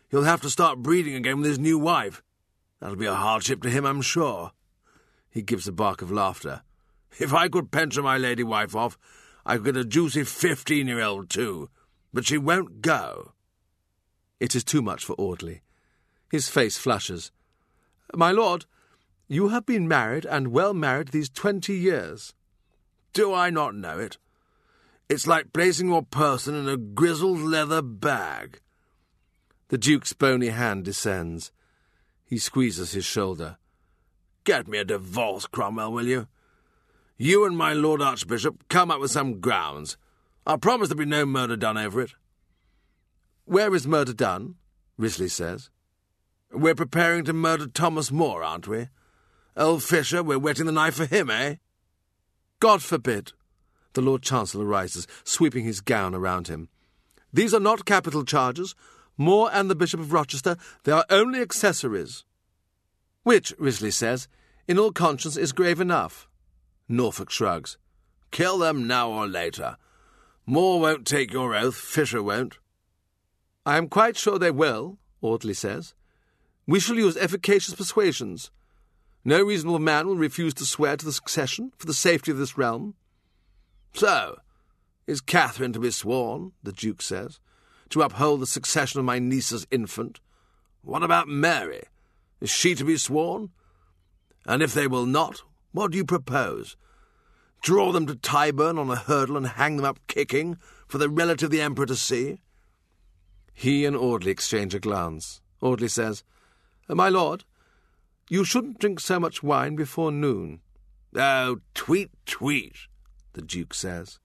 He'll have to start breeding again with his new wife. That'll be a hardship to him, I'm sure. He gives a bark of laughter. If I could pension my lady wife off, I could get a juicy 15-year-old too. But she won't go. It is too much for Audley. His face flushes. My lord, you have been married and well married these 20 years. Do I not know it? It's like placing your person in a grizzled leather bag. The Duke's bony hand descends. He squeezes his shoulder. Get me a divorce, Cromwell, will you? You and my Lord Archbishop come up with some grounds. I'll promise there'll be no murder done over it. Where is murder done? Risley says. We're preparing to murder Thomas More, aren't we? Old Fisher, we're whetting the knife for him, eh? God forbid. The Lord Chancellor rises, sweeping his gown around him. These are not capital charges. More and the Bishop of Rochester, they are only accessories. Which, Risley says, in all conscience is grave enough. Norfolk shrugs. Kill them now or later. More won't take your oath, Fisher won't. I am quite sure they will, Audley says. We shall use efficacious persuasions. No reasonable man will refuse to swear to the succession for the safety of this realm. So, is Catherine to be sworn, the Duke says, to uphold the succession of my niece's infant? What about Mary? Is she to be sworn? And if they will not, what do you propose? Draw them to Tyburn on a hurdle and hang them up kicking for the relative of the Emperor to see? He and Audley exchange a glance. Audley says, My lord, you shouldn't drink so much wine before noon. Oh, tweet, the Duke says.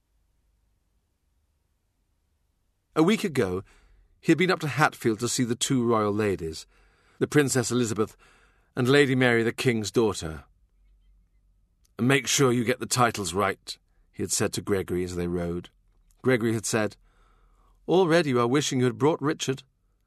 A week ago, he had been up to Hatfield to see the two royal ladies, the Princess Elizabeth and Lady Mary, the King's daughter. Make sure you get the titles right, he had said to Gregory as they rode. Gregory had said, Already you are wishing you had brought Richard.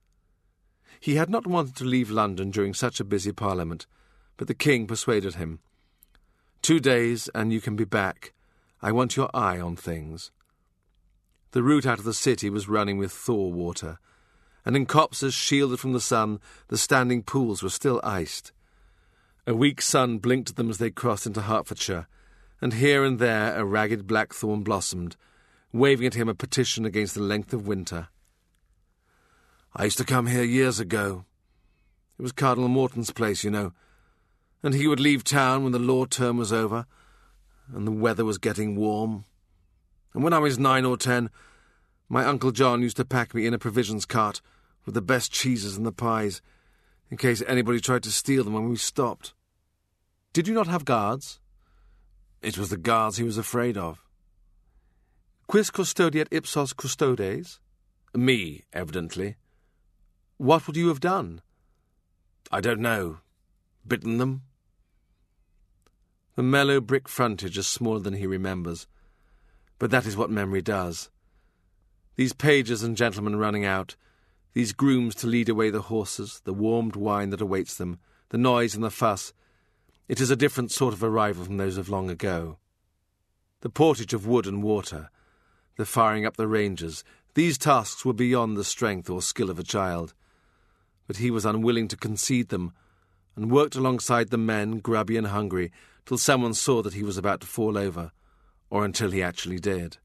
He had not wanted to leave London during such a busy Parliament, but the King persuaded him. 2 days, and you can be back. I want your eye on things. The route out of the city was running with thaw water, and in copses shielded from the sun, the standing pools were still iced. A weak sun blinked at them as they crossed into Hertfordshire, and here and there a ragged blackthorn blossomed, waving at him a petition against the length of winter. I used to come here years ago. It was Cardinal Morton's place, you know, and he would leave town when the law term was over, and the weather was getting warm. And when I was 9 or 10, my Uncle John used to pack me in a provisions cart with the best cheeses and the pies, in case anybody tried to steal them when we stopped. Did you not have guards? It was the guards he was afraid of. Quis custodiet ipsos custodes? Me, evidently. What would you have done? I don't know. Bitten them? The mellow brick frontage is smaller than he remembers, but that is what memory does. These pages and gentlemen running out, these grooms to lead away the horses, the warmed wine that awaits them, the noise and the fuss, it is a different sort of arrival from those of long ago. The portage of wood and water, the firing up the ranges, these tasks were beyond the strength or skill of a child. But he was unwilling to concede them, and worked alongside the men, grubby and hungry, till someone saw that he was about to fall over, or until he actually did.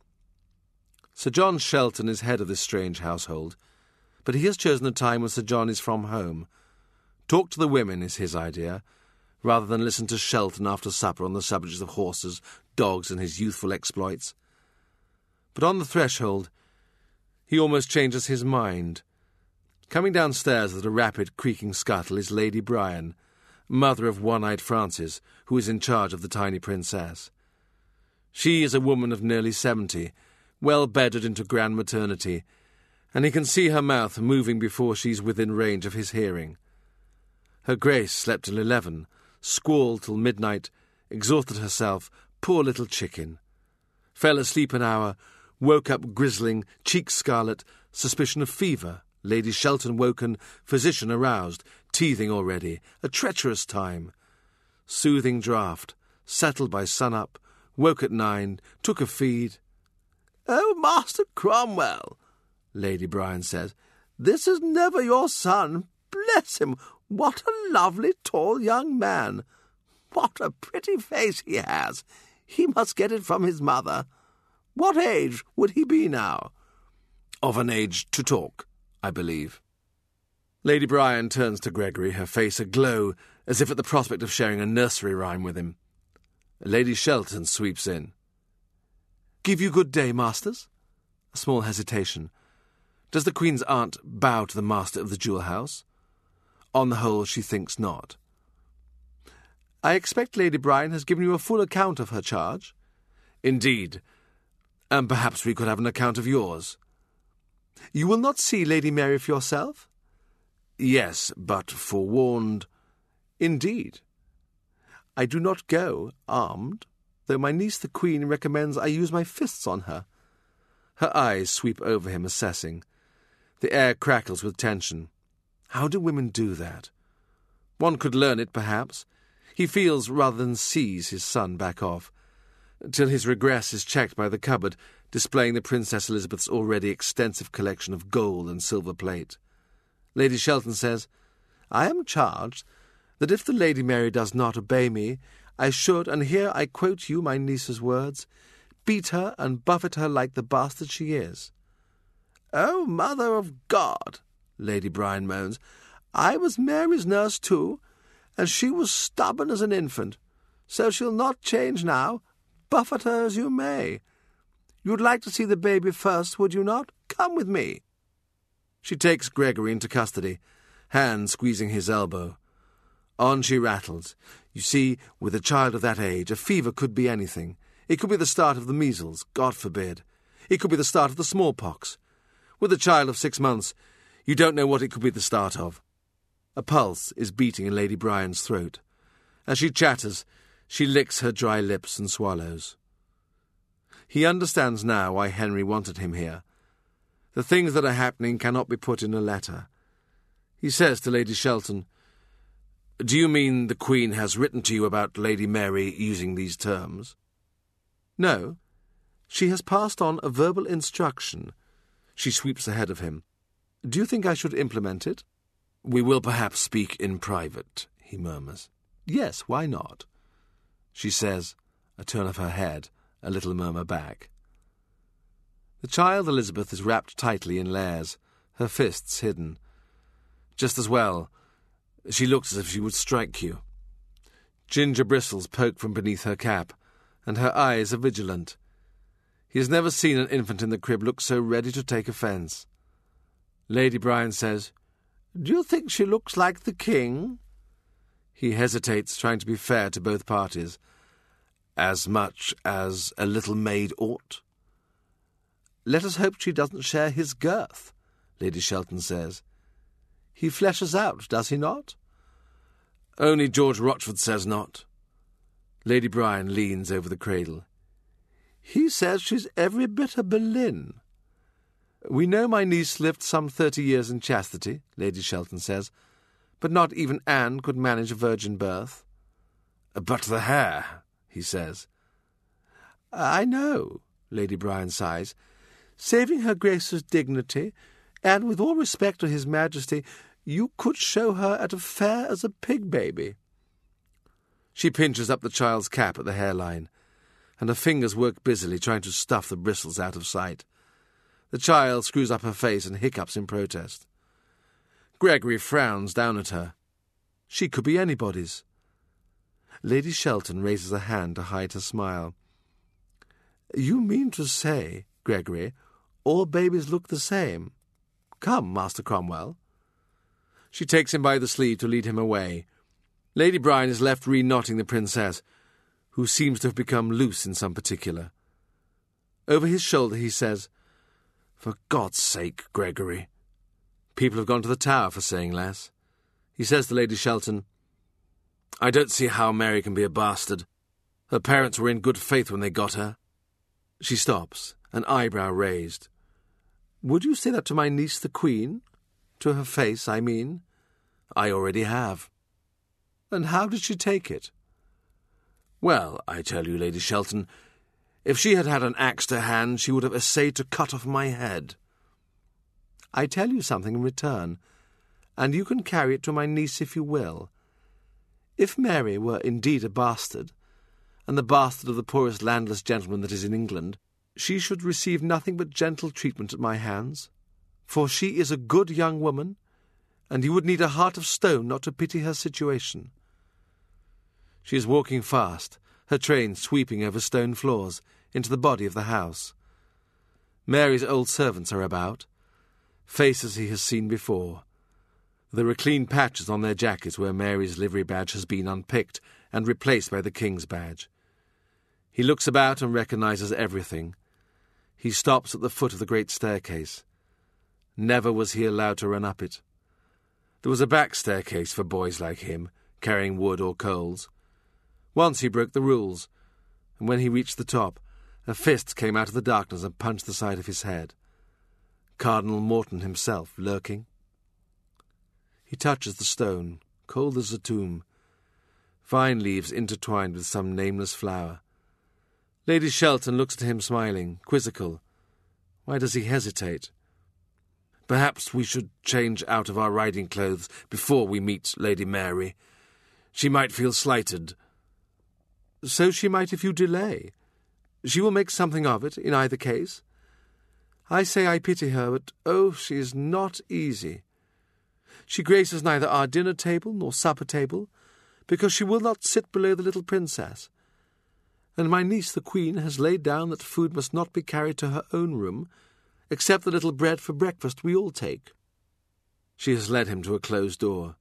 Sir John Shelton is head of this strange household, but he has chosen a time when Sir John is from home. Talk to the women is his idea, rather than listen to Shelton after supper on the subjects of horses, dogs, and his youthful exploits. But on the threshold, he almost changes his mind. Coming downstairs at a rapid, creaking scuttle is Lady Bryan, mother of one-eyed Francis, who is in charge of the tiny princess. She is a woman of nearly 70, well bedded into grand maternity, and he can see her mouth moving before she's within range of his hearing. Her Grace slept till 11, squalled till midnight, exhausted herself, poor little chicken. Fell asleep an hour, woke up grizzling, cheeks scarlet, suspicion of fever. Lady Shelton woken, physician aroused, teething already, a treacherous time. Soothing draught, settled by sun-up, woke at 9, took a feed. "Oh, Master Cromwell," Lady Bryan said, This is never your son. Bless him! What a lovely, tall young man! What a pretty face he has! He must get it from his mother. What age would he be now? Of an age to talk, I believe. Lady Brian turns to Gregory, her face aglow, as if at the prospect of sharing a nursery rhyme with him. Lady Shelton sweeps in. "Give you good day, masters?" A small hesitation. Does the Queen's aunt bow to the master of the jewel house? On the whole, she thinks not. "I expect Lady Brian has given you a full account of her charge?" "Indeed. And perhaps we could have an account of yours." "You will not see Lady Mary for yourself?" "Yes, but forewarned." "Indeed. I do not go armed, though my niece the Queen recommends I use my fists on her." Her eyes sweep over him, assessing. The air crackles with tension. How do women do that? One could learn it, perhaps. He feels rather than sees his son back off, till his regress is checked by the cupboard, displaying the Princess Elizabeth's already extensive collection of gold and silver plate. Lady Shelton says, "I am charged that if the Lady Mary does not obey me, I should, and here I quote you my niece's words, beat her and buffet her like the bastard she is." "Oh, Mother of God!" Lady Brian moans. "I was Mary's nurse too, and she was stubborn as an infant, so she'll not change now, buffet her as you may. You'd like to see the baby first, would you not? Come with me." She takes Gregory into custody, hand squeezing his elbow. On she rattles. You see, with a child of that age, a fever could be anything. It could be the start of the measles, God forbid. It could be the start of the smallpox. With a child of 6 months, you don't know what it could be the start of. A pulse is beating in Lady Brian's throat. As she chatters, she licks her dry lips and swallows. He understands now why Henry wanted him here. The things that are happening cannot be put in a letter. He says to Lady Shelton, "Do you mean the Queen has written to you about Lady Mary using these terms?" "No. She has passed on a verbal instruction." She sweeps ahead of him. "Do you think I should implement it?" "We will perhaps speak in private," he murmurs. "Yes, why not?" She says, a turn of her head, a little murmur back. The child Elizabeth is wrapped tightly in layers, her fists hidden. Just as well. She looks as if she would strike you. Ginger bristles poke from beneath her cap, and her eyes are vigilant. He has never seen an infant in the crib look so ready to take offence. Lady Brian says, "Do you think she looks like the King?" He hesitates, trying to be fair to both parties. "As much as a little maid ought?" "Let us hope she doesn't share his girth," Lady Shelton says. "He fleshes out, does he not?" "Only George Rochford says not." Lady Brian leans over the cradle. "He says she's every bit a Boleyn." "We know my niece lived some 30 years in chastity," Lady Shelton says, "but not even Anne could manage a virgin birth." "But the hair," he says. "I know," Lady Brian sighs. "Saving her Grace's dignity, and with all respect to His Majesty, you could show her at a fair as a pig baby." She pinches up the child's cap at the hairline, and her fingers work busily trying to stuff the bristles out of sight. The child screws up her face and hiccups in protest. Gregory frowns down at her. She could be anybody's. Lady Shelton raises a hand to hide her smile. "You mean to say, Gregory, all babies look the same? Come, Master Cromwell." She takes him by the sleeve to lead him away. Lady Brian is left re-knotting the princess, who seems to have become loose in some particular. Over his shoulder he says, "For God's sake, Gregory." People have gone to the Tower for saying less. He says to Lady Shelton, "I don't see how Mary can be a bastard. Her parents were in good faith when they got her." She stops, an eyebrow raised. "Would you say that to my niece the Queen? To her face, I mean?" "I already have." "And how did she take it?" "Well, I tell you, Lady Shelton, if she had had an axe to hand, she would have essayed to cut off my head." I tell you something in return, and you can carry it to my niece if you will. If Mary were indeed a bastard, and the bastard of the poorest landless gentleman that is in England, she should receive nothing but gentle treatment at my hands, for she is a good young woman, and you would need a heart of stone not to pity her situation. She is walking fast, her train sweeping over stone floors into the body of the house. Mary's old servants are about, faces he has seen before. There are clean patches on their jackets where Mary's livery badge has been unpicked and replaced by the King's badge. He looks about and recognises everything. He stops at the foot of the great staircase. Never was he allowed to run up it. There was a back staircase for boys like him, carrying wood or coals. Once he broke the rules, and when he reached the top, a fist came out of the darkness and punched the side of his head. Cardinal Morton himself lurking. He touches the stone, cold as a tomb. Vine leaves intertwined with some nameless flower. Lady Shelton looks at him smiling, quizzical. Why does he hesitate? Perhaps we should change out of our riding clothes before we meet Lady Mary. She might feel slighted. So she might if you delay. She will make something of it, in either case. I say I pity her, but oh, she is not easy. She graces neither our dinner table nor supper table, because she will not sit below the little princess. And my niece, the Queen, has laid down that food must not be carried to her own room, except the little bread for breakfast we all take. She has led him to a closed door.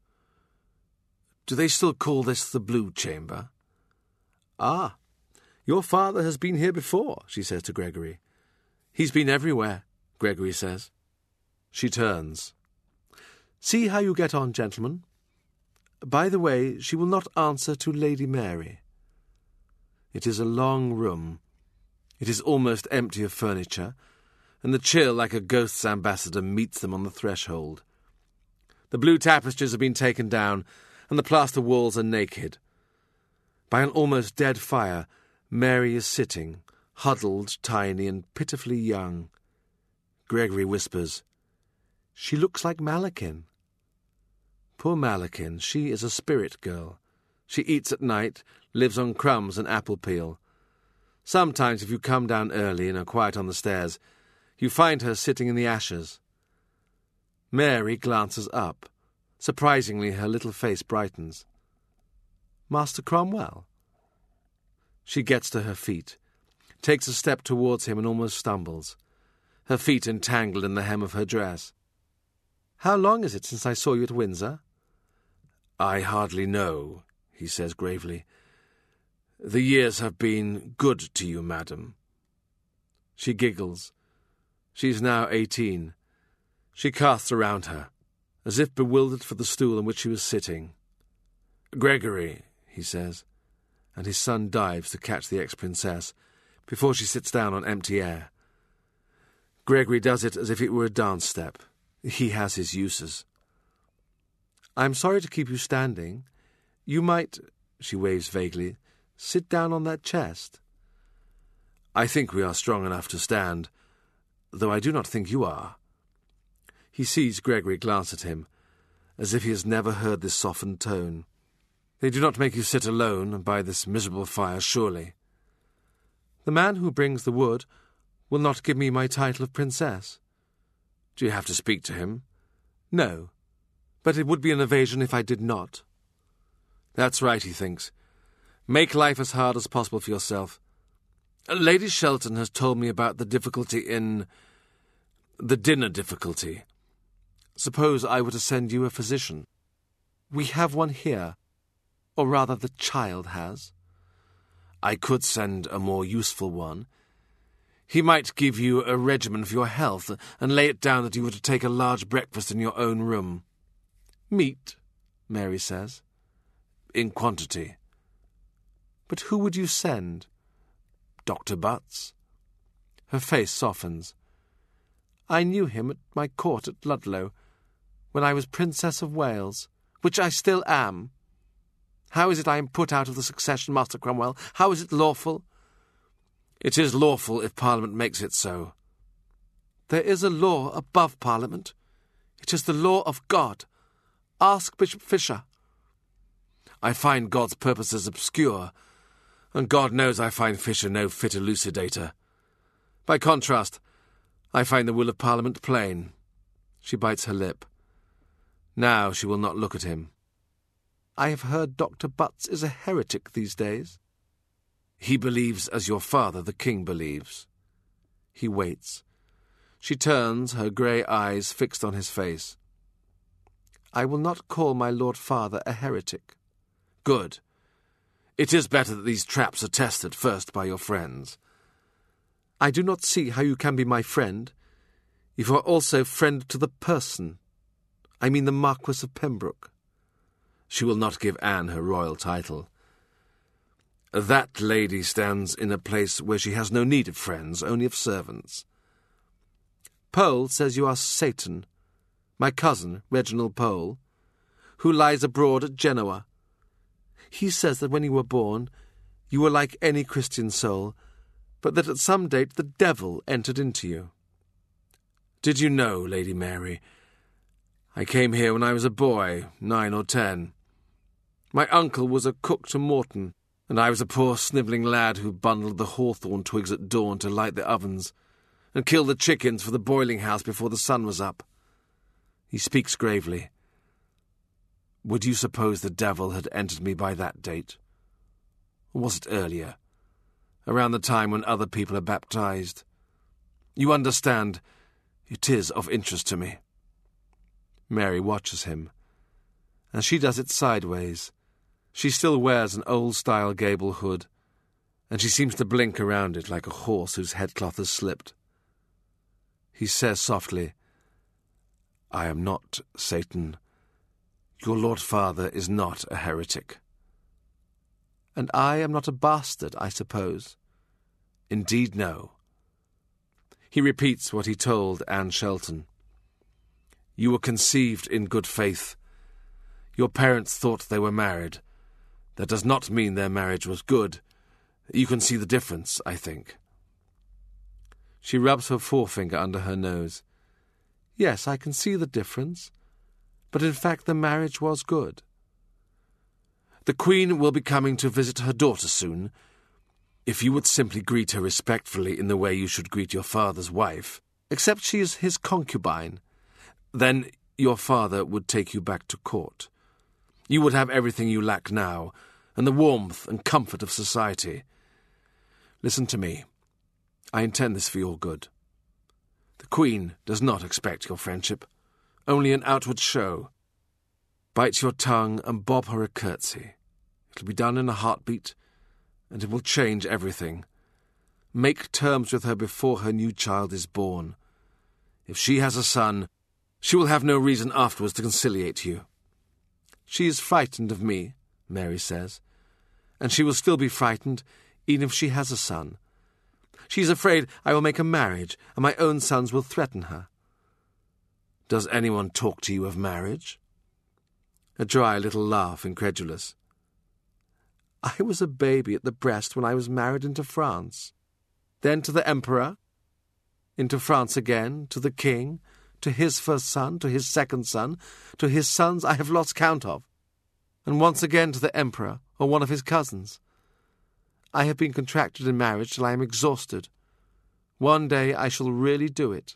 Do they still call this the Blue Chamber? Ah, your father has been here before, she says to Gregory. He's been everywhere, Gregory says. She turns. See how you get on, gentlemen. By the way, she will not answer to Lady Mary. It is a long room. It is almost empty of furniture, and the chill, like a ghost's ambassador, meets them on the threshold. The blue tapestries have been taken down, and the plaster walls are naked. By an almost dead fire, Mary is sitting, huddled, tiny, and pitifully young. Gregory whispers, "She looks like Malakin." Poor Malakin, she is a spirit girl. She eats at night, lives on crumbs and apple peel. Sometimes, if you come down early and are quiet on the stairs, you find her sitting in the ashes. Mary glances up. Surprisingly, her little face brightens. Master Cromwell? She gets to her feet, takes a step towards him and almost stumbles, her feet entangled in the hem of her dress. How long is it since I saw you at Windsor? I hardly know, he says gravely. The years have been good to you, madam. She giggles. She is now 18. She casts around her, as if bewildered for the stool on which she was sitting. Gregory, he says, and his son dives to catch the ex-princess before she sits down on empty air. Gregory does it as if it were a dance step. He has his uses. I'm sorry to keep you standing. You might, she waves vaguely, sit down on that chest. I think we are strong enough to stand, though I do not think you are. He sees Gregory glance at him, as if he has never heard this softened tone. They do not make you sit alone by this miserable fire, surely. The man who brings the wood will not give me my title of princess. Do you have to speak to him? No, but it would be an evasion if I did not. That's right, he thinks. Make life as hard as possible for yourself. Lady Shelton has told me about the difficulty in... the dinner difficulty. Suppose I were to send you a physician. We have one here, or rather the child has. I could send a more useful one. He might give you a regimen for your health and lay it down that you were to take a large breakfast in your own room. Meat, Mary says. In quantity. But who would you send? Dr. Butts. Her face softens. I knew him at my court at Ludlow, when I was Princess of Wales, which I still am. How is it I am put out of the succession, Master Cromwell? How is it lawful? It is lawful if Parliament makes it so. There is a law above Parliament, It is the law of God. Ask Bishop Fisher. I find God's purposes obscure, and God knows I find Fisher no fit elucidator. By contrast, I find the will of Parliament plain. She bites her lip. Now she will not look at him. I have heard Dr. Butts is a heretic these days. He believes as your father, the king, believes. He waits. She turns, her grey eyes fixed on his face. I will not call my Lord Father a heretic. Good. It is better that these traps are tested first by your friends. I do not see how you can be my friend if you are also friend to the person. I mean the Marquis of Pembroke. She will not give Anne her royal title. That lady stands in a place where she has no need of friends, only of servants. Pole says you are Satan, my cousin, Reginald Pole, who lies abroad at Genoa. He says that when you were born, you were like any Christian soul, but that at some date the devil entered into you. Did you know, Lady Mary, I came here when I was a boy, 9 or 10. My uncle was a cook to Morton, and I was a poor snivelling lad who bundled the hawthorn twigs at dawn to light the ovens, and killed the chickens for the boiling house before the sun was up. He speaks gravely. Would you suppose the devil had entered me by that date? Or was it earlier, around the time when other people are baptized? You understand, it is of interest to me. Mary watches him, and she does it sideways. She still wears an old-style gable hood, and she seems to blink around it like a horse whose headcloth has slipped. He says softly, I am not Satan. Your Lord Father is not a heretic. And I am not a bastard, I suppose? Indeed, no. He repeats what he told Anne Shelton. You were conceived in good faith. Your parents thought they were married. That does not mean their marriage was good. You can see the difference, I think. She rubs her forefinger under her nose. Yes, I can see the difference. But in fact the marriage was good. The Queen will be coming to visit her daughter soon. If you would simply greet her respectfully in the way you should greet your father's wife, except she is his concubine, then your father would take you back to court. You would have everything you lack now, and the warmth and comfort of society. Listen to me. I intend this for your good. The Queen does not expect your friendship, only an outward show. Bite your tongue and bob her a curtsy. It'll be done in a heartbeat, and it will change everything. Make terms with her before her new child is born. If she has a son, she will have no reason afterwards to conciliate you. She is frightened of me, Mary says, and she will still be frightened even if she has a son. She is afraid I will make a marriage, and my own sons will threaten her. Does anyone talk to you of marriage? A dry little laugh, incredulous. I was a baby at the breast when I was married into France. Then to the Emperor, into France again, to the King, to his first son, to his second son, to his sons I have lost count of, and once again to the Emperor or one of his cousins. I have been contracted in marriage till I am exhausted. One day I shall really do it.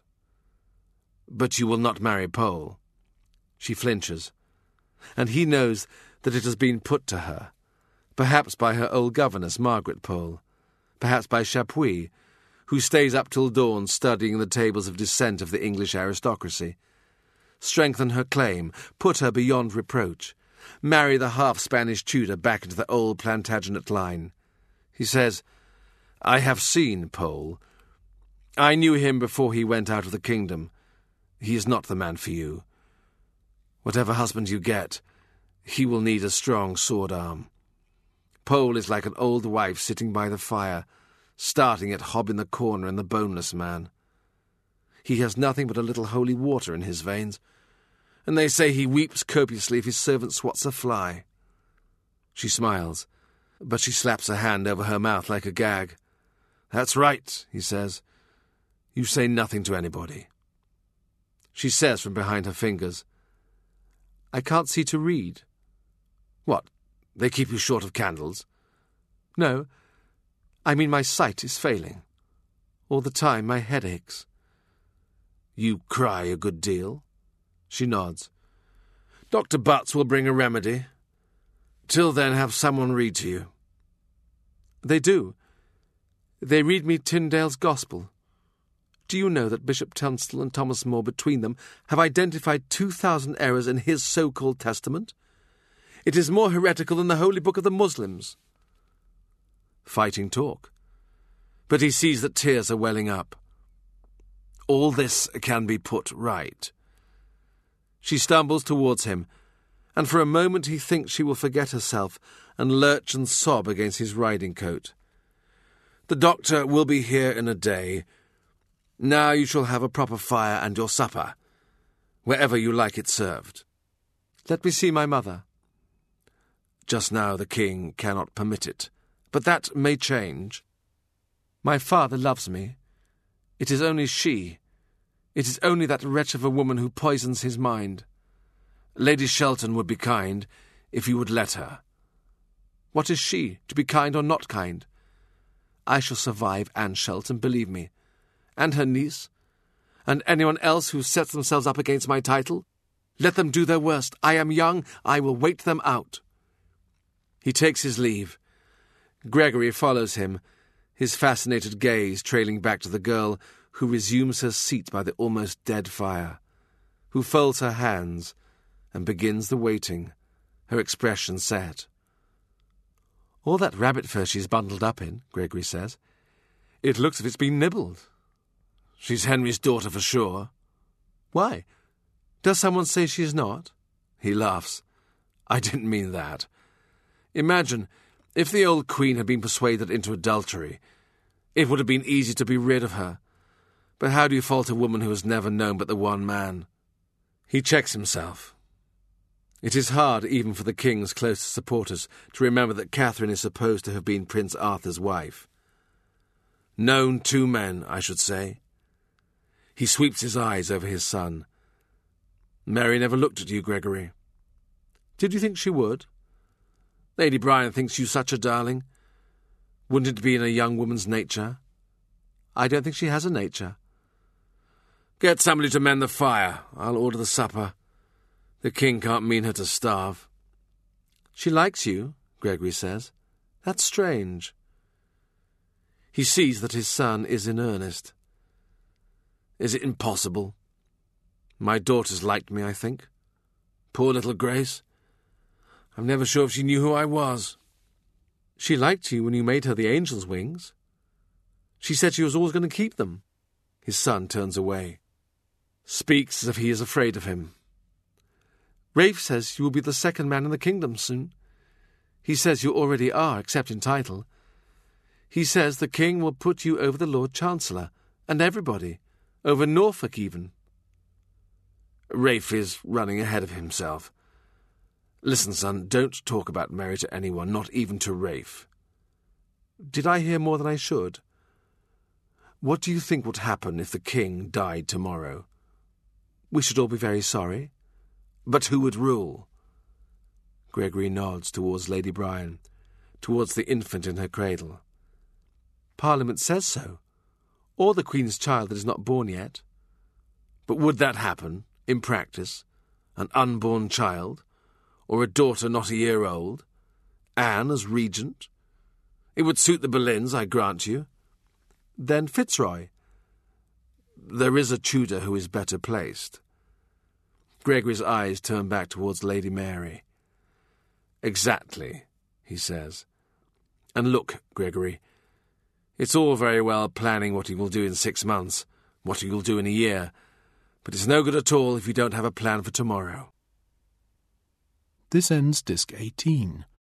But you will not marry Pole. She flinches, and he knows that it has been put to her, perhaps by her old governess, Margaret Pole, perhaps by Chapuis, who stays up till dawn studying the tables of descent of the English aristocracy. Strengthen her claim, put her beyond reproach, marry the half-Spanish Tudor back into the old Plantagenet line. He says, I have seen Pole. I knew him before he went out of the kingdom. He is not the man for you. Whatever husband you get, he will need a strong sword arm. Pole is like an old wife sitting by the fire, starting at Hob in the Corner and the Boneless Man. He has nothing but a little holy water in his veins, and they say he weeps copiously if his servant swats a fly. She smiles, but she slaps her hand over her mouth like a gag. That's right, he says. You say nothing to anybody. She says from behind her fingers, "I can't see to read." "What, they keep you short of candles?" "No, I mean my sight is failing. All the time my head aches." "You cry a good deal?" She nods. "Dr. Butts will bring a remedy. Till then, have someone read to you." "They do. They read me Tyndale's Gospel. Do you know that Bishop Tunstall and Thomas More between them have identified 2,000 errors in his so-called testament? It is more heretical than the holy book of the Muslims." Fighting talk. But he sees that tears are welling up. All this can be put right. She stumbles towards him, and for a moment he thinks she will forget herself and lurch and sob against his riding coat. "The doctor will be here in a day. Now you shall have a proper fire and your supper, wherever you like it served." "Let me see my mother." "Just now the king cannot permit it, but that may change." "My father loves me. It is only she. It is only that wretch of a woman who poisons his mind." "Lady Shelton would be kind, if you would let her." "What is she, to be kind or not kind? I shall survive Anne Shelton, believe me. And her niece, and anyone else who sets themselves up against my title. Let them do their worst. I am young. I will wait them out." He takes his leave. Gregory follows him, his fascinated gaze trailing back to the girl who resumes her seat by the almost dead fire, who folds her hands and begins the waiting, her expression set. "All that rabbit fur she's bundled up in," Gregory says. "It looks as if it's been nibbled." "She's Henry's daughter for sure." "Why? Does someone say she is not?" He laughs. "I didn't mean that. Imagine, if the old queen had been persuaded into adultery, it would have been easy to be rid of her. But how do you fault a woman who has never known but the one man?" He checks himself. It is hard, even for the king's closest supporters, to remember that Catherine is supposed to have been Prince Arthur's wife. Known 2 men, I should say. He sweeps his eyes over his son. "Mary never looked at you, Gregory." "Did you think she would?" "Lady Brian thinks you such a darling. Wouldn't it be in a young woman's nature?" "I don't think she has a nature." "Get somebody to mend the fire. I'll order the supper. The king can't mean her to starve." "She likes you," Gregory says. "That's strange." He sees that his son is in earnest. "Is it impossible? My daughters liked me, I think. Poor little Grace. I'm never sure if she knew who I was." "She liked you when you made her the angel's wings. She said she was always going to keep them." His son turns away. Speaks as if he is afraid of him. "Rafe says you will be the second man in the kingdom soon. He says you already are, except in title. He says the king will put you over the Lord Chancellor, and everybody, over Norfolk even." Rafe is running ahead of himself. "Listen, son, don't talk about Mary to anyone, not even to Rafe." "Did I hear more than I should?" "What do you think would happen if the king died tomorrow?" "We should all be very sorry." "But who would rule?" Gregory nods towards Lady Brian, towards the infant in her cradle. "Parliament says so, or the Queen's child that is not born yet." "But would that happen, in practice? An unborn child? Or a daughter not a year old? Anne as regent? It would suit the Boleyns, I grant you." "Then Fitzroy." "There is a Tudor who is better placed." Gregory's eyes turn back towards Lady Mary. "Exactly," he says. "And look, Gregory, it's all very well planning what he will do in 6 months, what he will do in a year, but it's no good at all if you don't have a plan for tomorrow." This ends Disc 18.